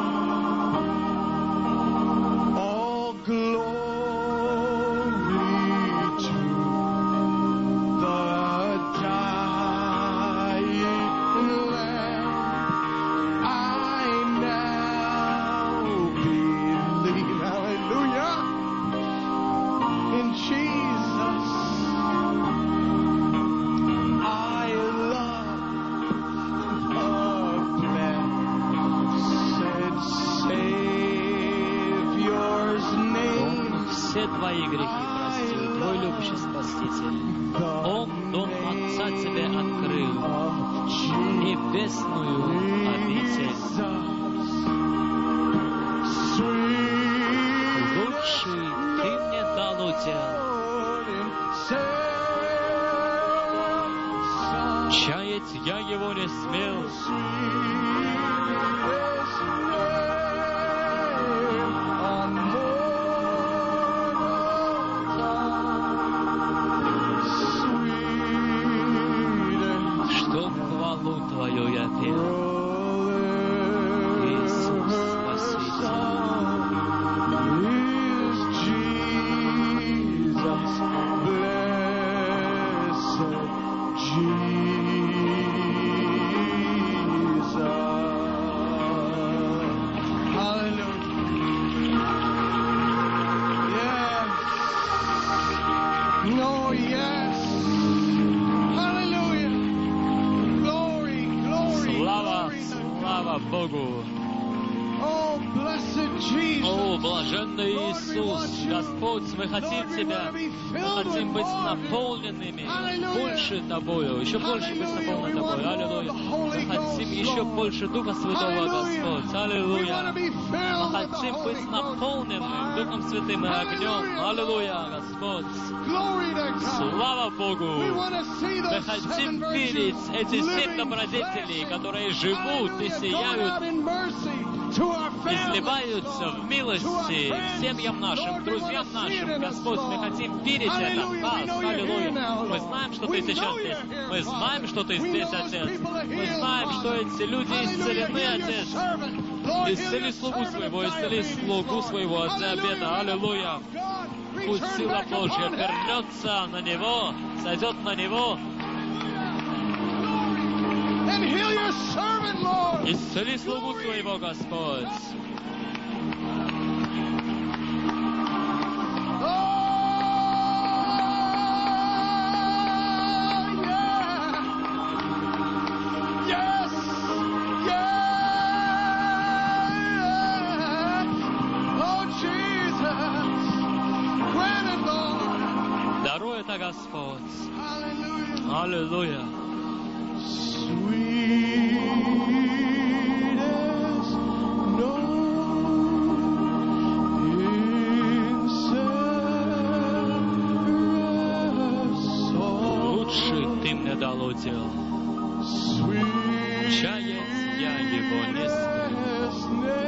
твои грехи простил, твой любящий Спаситель. Он дом Отца тебе открыл, небесную обитель. Лучший ты мне дал удел. Чаять я его не смел. Чтоб хвалу твою я пел. Иисус Спаситель. Богу. О, блаженный Иисус, Господь, мы хотим Тебя, мы хотим быть наполненными больше Тобою, еще больше быть наполненными Тобой, аллилуйя. Мы хотим еще больше Духа Святого, Господь, аллилуйя. Мы хотим быть наполненным Духом Святым и огнем, аллилуйя, Господь. Слава Богу! Мы хотим видеть эти семь добродетелей, которые живут и сияют, изливаются в милости к семьям нашим, к друзьям нашим. Господь, мы хотим видеть это в нас. Аллилуйя. Мы знаем, что Ты сейчас здесь. Мы знаем, что Ты здесь, Отец. Мы знаем, что эти люди исцелены, Отец. Исцели слугу своего, исцели слугу своего от диабета. Аллилуйя. Пусть сила Божья вернется на него, сойдет на него. Исцели слугу своего, Господь. Даруй это, Господь. Аллилуйя. Лучший Ты мне дал удел. Чаять я его не смел.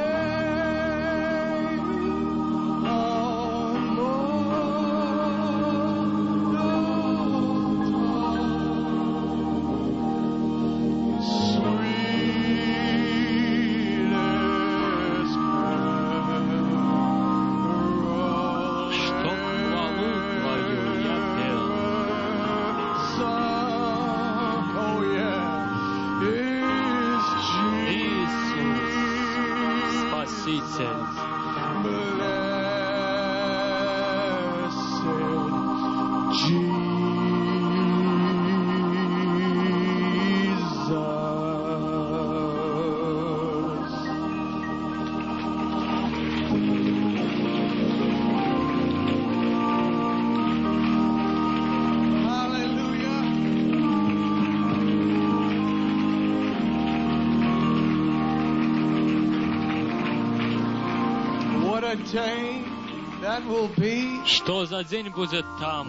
Что за день будет там?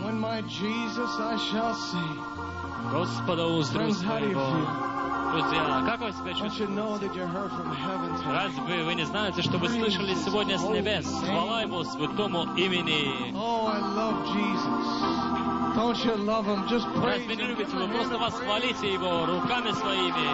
Господа узрю своего. Друзья, как вы себя чувствуете? Разве вы не знаете, что вы слышали сегодня с небес? Хвала Его святому имени. Разве не любите вы? Просто восхвалите Его руками своими.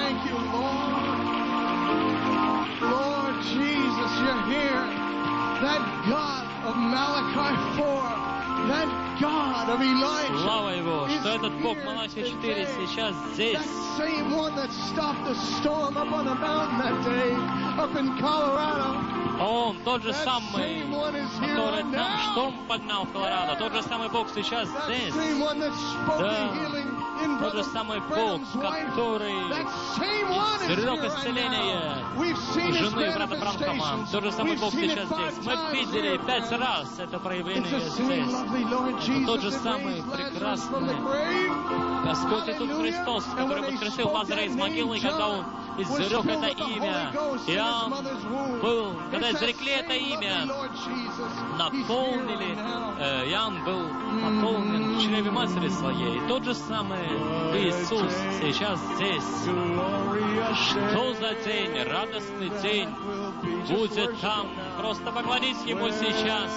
Lord Jesus, you're here. That God of Malachi four, that God of Elijah. Слава Его, что этот Бог Малахия четыре сейчас здесь. That same one that stopped the storm up on the mountain that day, up in Colorado. Он тот же самый, который нам шторм поднял в Колорадо, тот же самый Бог сейчас здесь. Да, тот же самый Бог, который изрек исцеление жены брата Бранхама. Тот же самый Бог сейчас здесь. Мы видели пять раз это проявление здесь. Это тот же самый прекрасный Господь Иисус Христос, который воскресил Лазаря из могилы, когда Он изрек это имя. Иоанн был, когда изрекли это имя, наполнили, э, Иоанн был наполнен в чреве матери своей. Тот же самый Иисус сейчас здесь. Что за день, радостный день будет там. Просто поклонись Ему сейчас.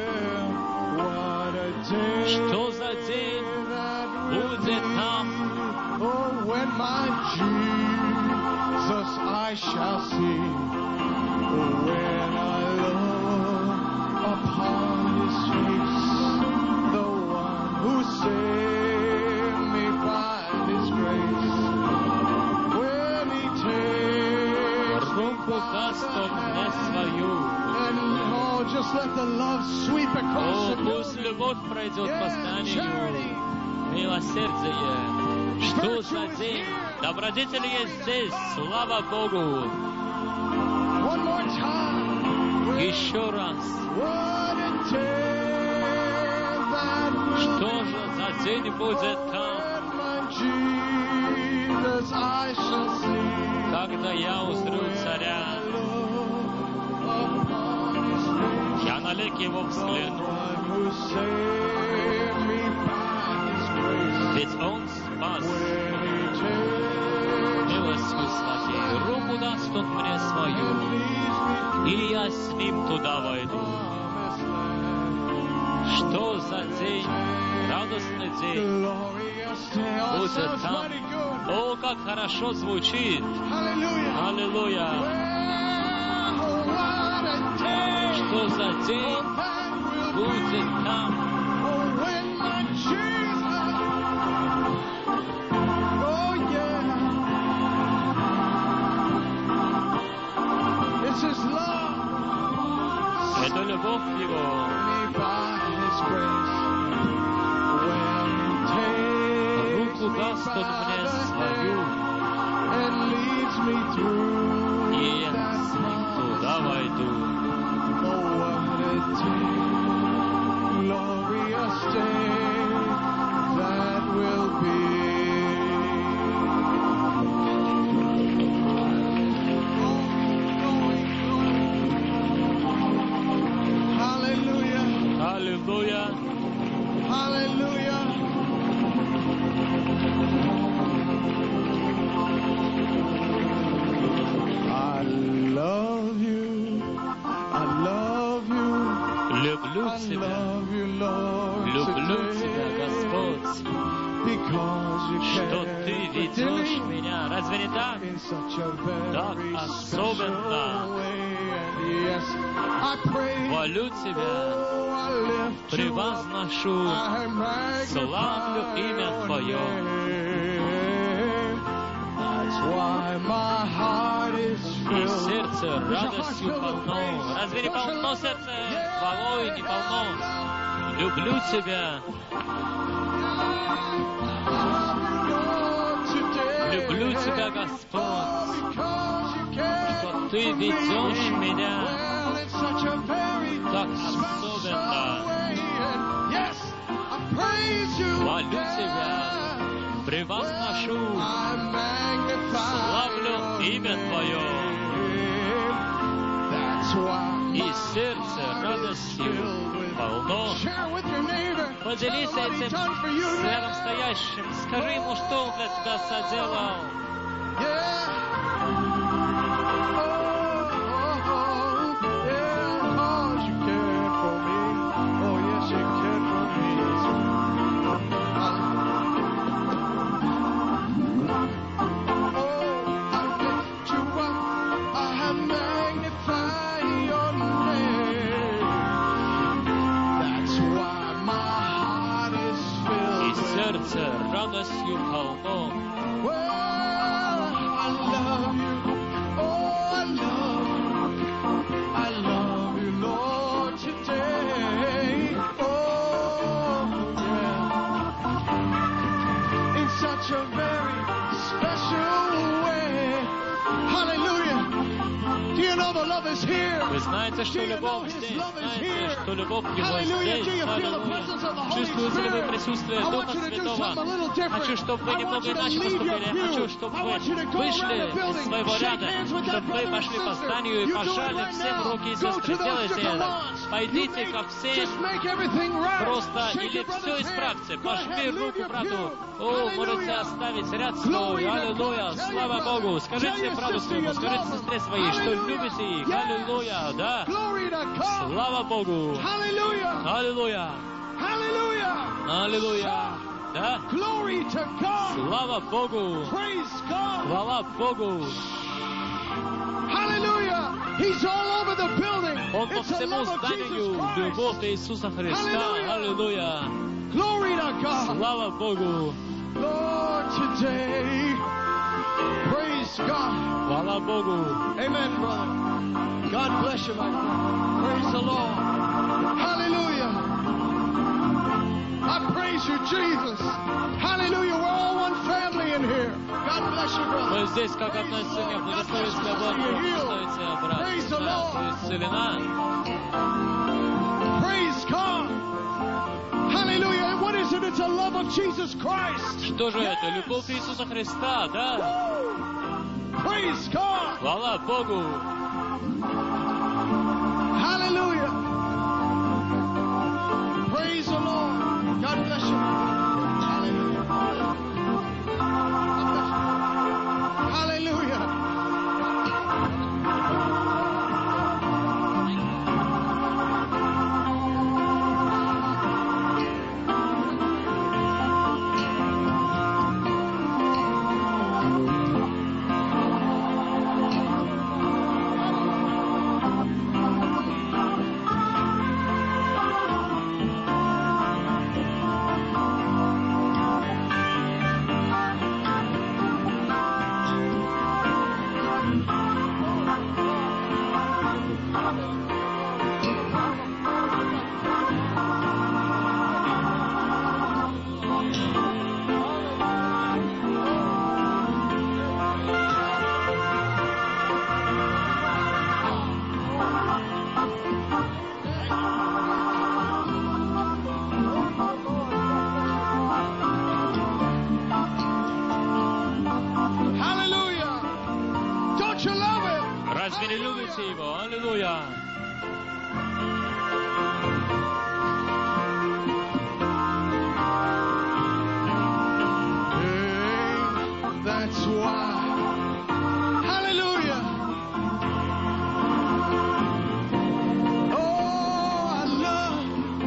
Что за день будет там. Jesus I shall see, when I look upon His face, the one who saved me by His grace, when He takes руку даст Он мне свою. and oh, just let the love sweep across О, the пусть building. любовь пройдет по Yes, зданию. charity. Милосердие. Что за день? Добродетель есть здесь. Слава Богу. One more time. Еще раз. What a day that will Что же за день будет там, Jesus, I shall see, когда я узрю царя? upon His face, Я навек его взгляну. one who saved me by His grace. Ведь Он спас When He takes милостью своей. Руку даст Он мне свою, leads me и я с Ним туда войду. promised land, Что за день? Радостный день. glorious day. Oh, Будет sounds там. mighty good. О, как хорошо звучит. Hallelujah. Аллилуйя. Well, what a day Что за день that will be. будет там? Oh, when my Jesus, oh yeah, it's His love, Это любовь Его. me by His grace. When He Руку takes me даст Он by мне the свою, hand and leads me through и я that с Ним туда promised войду. Oh, what a day, glorious day that will be. Hallelujah, Аллилуйя. hallelujah. I love you, I love you. Люблю I Тебя. love you, Lord, Люблю today, Тебя, Господь, because you что care Ты for ведешь me меня. Разве не так? in such a very Так special особенно. way. And yes, I pray, Хвалю Тебя, oh, I lift you up, превозношу, I magnify славлю имя your Твое. name. That's why my heart is И filled. сердце радостью полно. Разве не полно сердце хвалой, не полно? Люблю Тебя, люблю Тебя, Господь, что Ты ведешь меня так особенно. Хвалю Тебя, превозношу, славлю имя Твое. И сердце радостью полно. Поделись этим с рядом стоящим. Скажи ему, что он для тебя соделал. И сердце радостью полно. Well, I love you. Oh, I love you. I love such a very special way. Hallelujah. Do you know the love is here? Вы знаете, что любовь здесь. Знаете, что любовь Его здесь. Аллилуйя. Чувствуете ли вы присутствие Духа Святого? Хочу, чтобы вы немного иначе поступили. Я хочу, чтобы вы вышли из своего ряда, чтобы вы пошли по зданию и пожали всем руки и сестры. Делайте это. Пойдите ко всем просто или все исправьте. Пожми руку брату. О, можете оставить ряд свой. Аллилуйя. Слава Богу. Скажите брату своему, скажите сестре своей, что любите их. Аллилуйя. Да. Слава Богу. Аллилуйя. Аллилуйя. Да. Слава Богу. Слава Богу. Он по всему зданию любовь Иисуса Христа. Аллилуйя. Слава Богу. Слава Богу. Amen, brother. God bless you, my friend. Praise the Lord. Hallelujah. I praise you, Jesus. Hallelujah. We're all one family in here. God bless you, brother. Мы здесь как одна семья. Благословить тебя, Бог. Благословите, брат. Praise the Lord. Исцелена. Praise God. Hallelujah. And what is it? It's a love of Jesus Christ. Что же это? Любовь Иисуса Христа, да? Praise God. Слава Богу. Hallelujah. Praise the Lord. God bless you. Hallelujah. God bless you. Hallelujah. Разве не любите Его? Аллилуйя! Hey, that's why. Hallelujah. Oh, I love.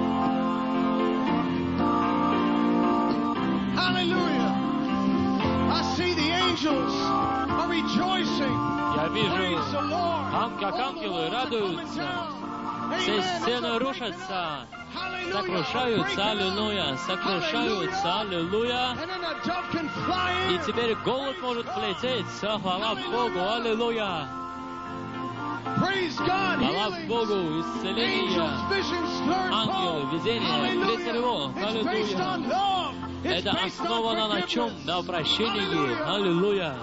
Hallelujah. I see the angels are rejoicing. Я вижу, как ангелы радуются, все стены рушатся, сокрушаются, аллилуйя, сокрушаются, аллилуйя. И теперь голубь может полететь, хвала Богу, аллилуйя. Хвала Богу, исцеление, ангелы, видение, весь тревог, аллилуйя. Это основано на чем? На прощении, аллилуйя.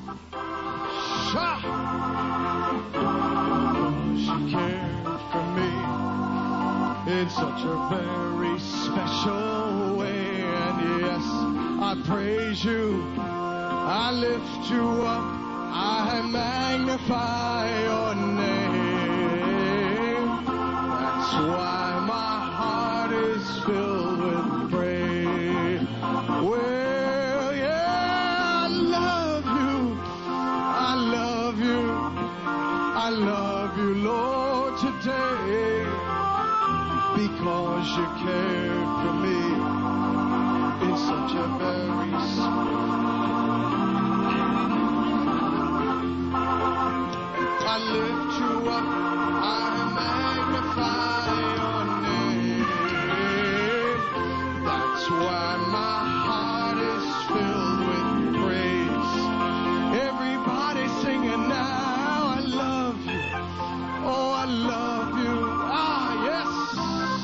She cared for me in such a very special way. And yes, I praise you, I lift you up, I magnify your name. That's why my heart is filled with praise. Well, yeah, I love you, I love you, I love you, Lord, today, because you cared for me in such a very I lift you up, I magnify your name. That's why my heart is filled with praise. Everybody singing now, I love you. Oh, I love you. Ah, yes.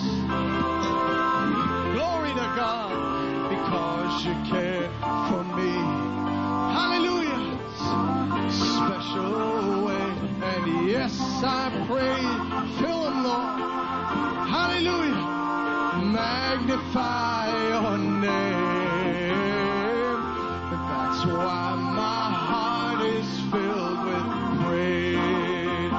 Glory to God, because you care for me Yes, I pray. Fill him, Lord. Hallelujah. Magnify your name. That's why my heart is filled with praise.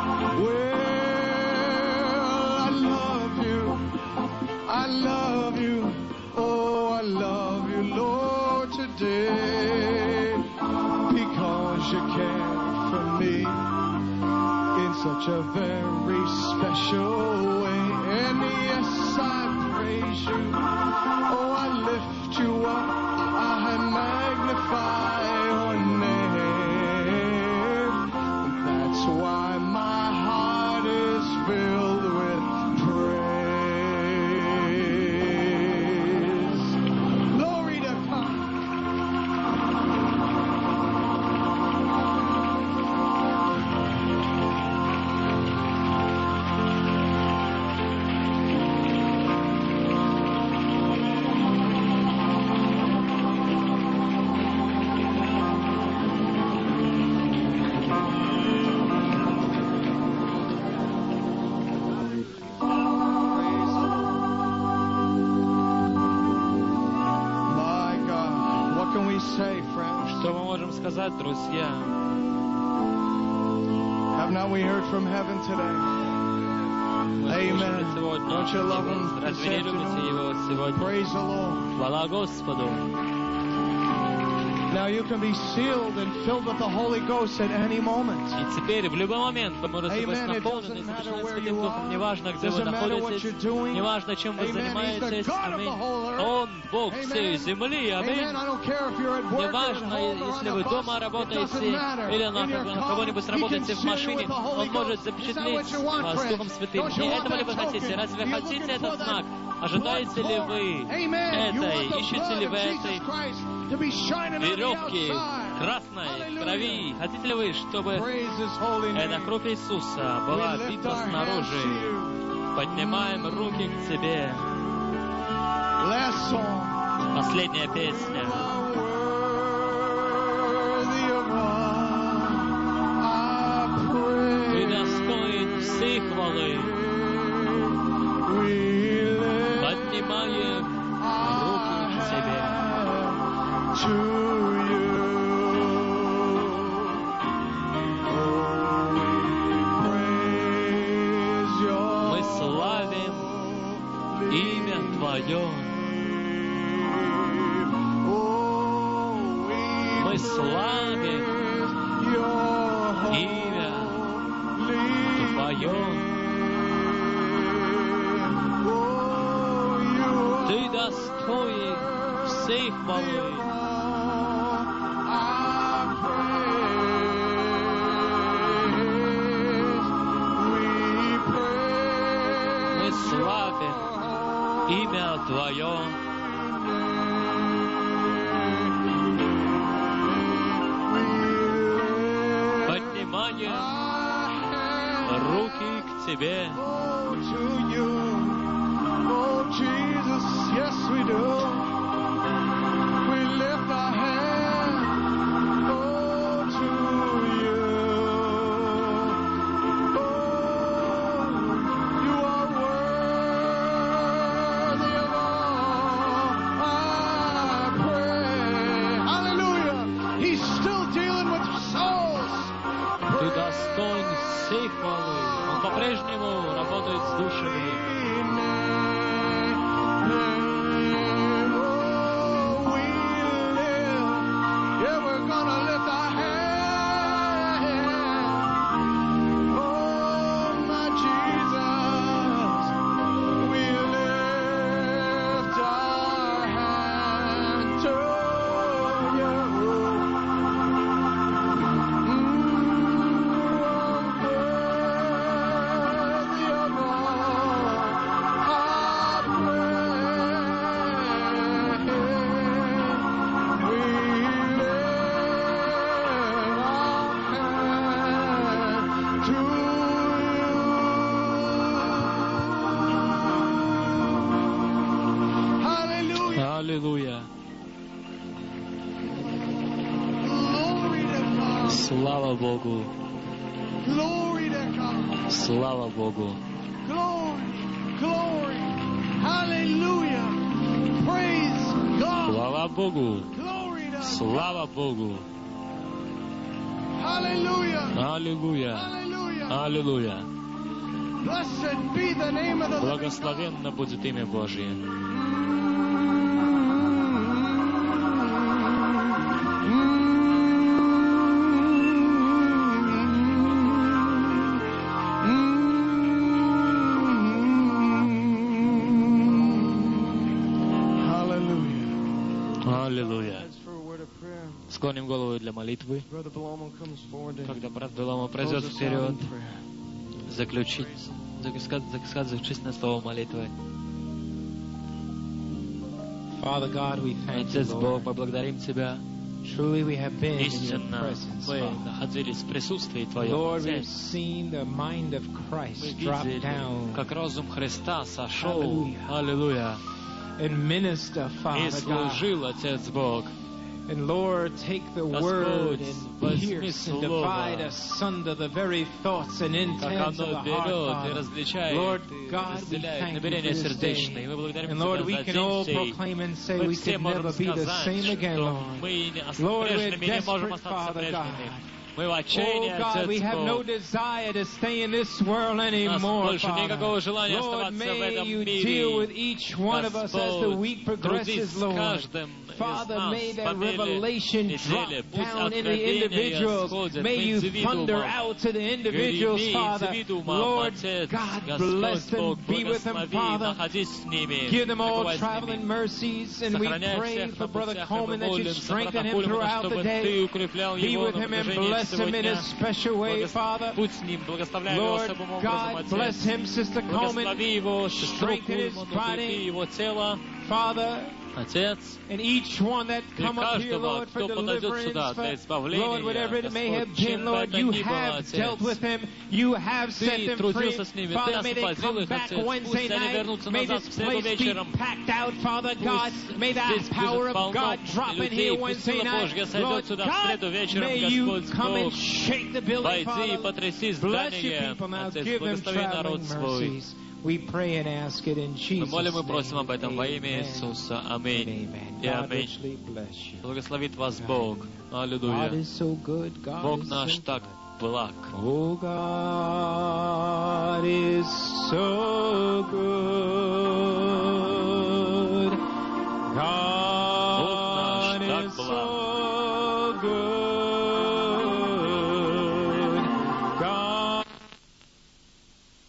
Well, I love you. I love you. Oh, I love you, Lord, today. Because you care for me in such a very special way. And yes, I praise you. Oh, I lift you up. I magnify your name. That's why my heart is filled with praise. Glory to God. Что мы можем сказать, друзья? Have not we heard from heaven today? Amen. Don't you love him this afternoon? Praise the Lord. Хвала Господу. Now you can be sealed and filled with the Holy Ghost at any moment. И теперь, в любой момент, вы можете быть наполнены и совершены Святым Духом. Неважно, где вы находитесь, неважно, чем вы занимаетесь. Аминь. Он Бог всей земли. Аминь. Неважно, если вы дома работаете или на, на кого-нибудь работаете в машине, Он может запечатлеть вас Духом Святым. Не этого ли вы хотите? Разве хотите этот знак? Ожидаете ли вы этой? Ищете ли вы этой веревки красной крови? Хотите ли вы, чтобы эта кровь Иисуса была бита снаружи? Поднимаем руки к Тебе. Последняя песня. Ты достоин всей хвалы. Поднимаем руки к Тебе. Мы славим имя Твое. Мы славим имя Твое. Ты достоин всей хвалы. Мы славим имя Твое. Поднимаем руки к Тебе. Jesus, yes we do. We lift our hands, oh, to you. Oh, you are worthy of all I pray. Hallelujah. He's still dealing with souls. Ты достоин всей хвалы. Он по-прежнему работает с душами. Аллилуйя. Слава Богу. Glory to God. Слава Богу. Glory, glory. Hallelujah. Praise God. Слава Богу. Glory to God. Слава Богу. Hallelujah. Аллилуйя. Hallelujah. Аллилуйя. Blessed be the name of the living God. Благословенно будет имя Божье. Аллилуйя. Склоним голову для молитвы. Когда брат Беломо пройдет вперед, заключить, сказать, сказать заключительное слово молитвы. Отец Бог, поблагодарим Тебя. Truly we have been in your Истинно presence, мы Father. находились в присутствии Твоем. Lord, Отец. we've seen the mind of Мы Christ drop видели, down как разум Христа сошел. Hallelujah. Аллилуйя. and minister, И Father God. служил Отец Бог. And Lord, take the word and возьми pierce and слово, divide asunder the very thoughts and как intents of оно the heart, берет и Father. различает, Lord и God, we разделяет thank you намерения for this сердечные. day. Мы благодарим And Тебя Lord, we за can день all сей. proclaim and say Мы we все could можем never be the сказать, same again, что Lord. мы не Lord, we're прежними не можем desperate, остаться Father прежними. God. Мы в отчаянии, Oh God, we Отец have no Бог. desire to stay in this world У нас anymore, больше никакого желания Father. Lord, оставаться в may этом you мире. deal with each one of us as the week Господь, трудись progresses, с Lord. каждым из Father, нас may по that мере revelation drop недели. Пусть down in the откровения individuals. сходят May в you thunder индивидуумах. out to the individuals, Греми Father. индивидуумам, Lord Отец, God, Господь bless them, Бог, be with them, благослови, Father. находись с ними, Give them all пребывай с traveling ними. mercies, and we Сохраняй pray всех for на Brother путях, и мы Coleman that you молимся, strengthen брата him Кульмана, throughout the чтобы day. Ты укреплял Be его with на him and протяжении bless всего him in дня. a special way, Father. Будь с ним, благословляй его Lord особым образом, God, bless Отец. him, Sister Coleman. Благослови его, сестру Strengthen his Кульман, body. укрепи его тело, Father, Отец. and each one that И come up here, каждого, Lord, for кто подойдет deliverance, сюда для for, избавления, Lord, whatever it may have Господь, been, чем бы Lord, это you ни было, have Отец. dealt with them, you have set Ты them free. трудился с ними, Ты Father, may they освободил come их, back Отец. Wednesday Пусть они night, вернутся may назад this в среду place be вечером. packed out, Father God, Пусть may that здесь power будет of полно God drop in людей, here пусть Wednesday сила night. Божья сойдет Lord сюда в среду God, вечером, may you Господь come and Бог. shake the building, Войди и Father. потряси Bless your здание, people now, Отец, give them благослови народ traveling свой. mercies. We pray and ask it in Мы Jesus' молим и просим об этом во имя name. Иисуса. Amen. Аминь. Amen. И God аминь. richly bless you. Благословит вас Бог. God Аллилуйя. is so good. God Бог is наш so так good. благ. Oh, God is so good.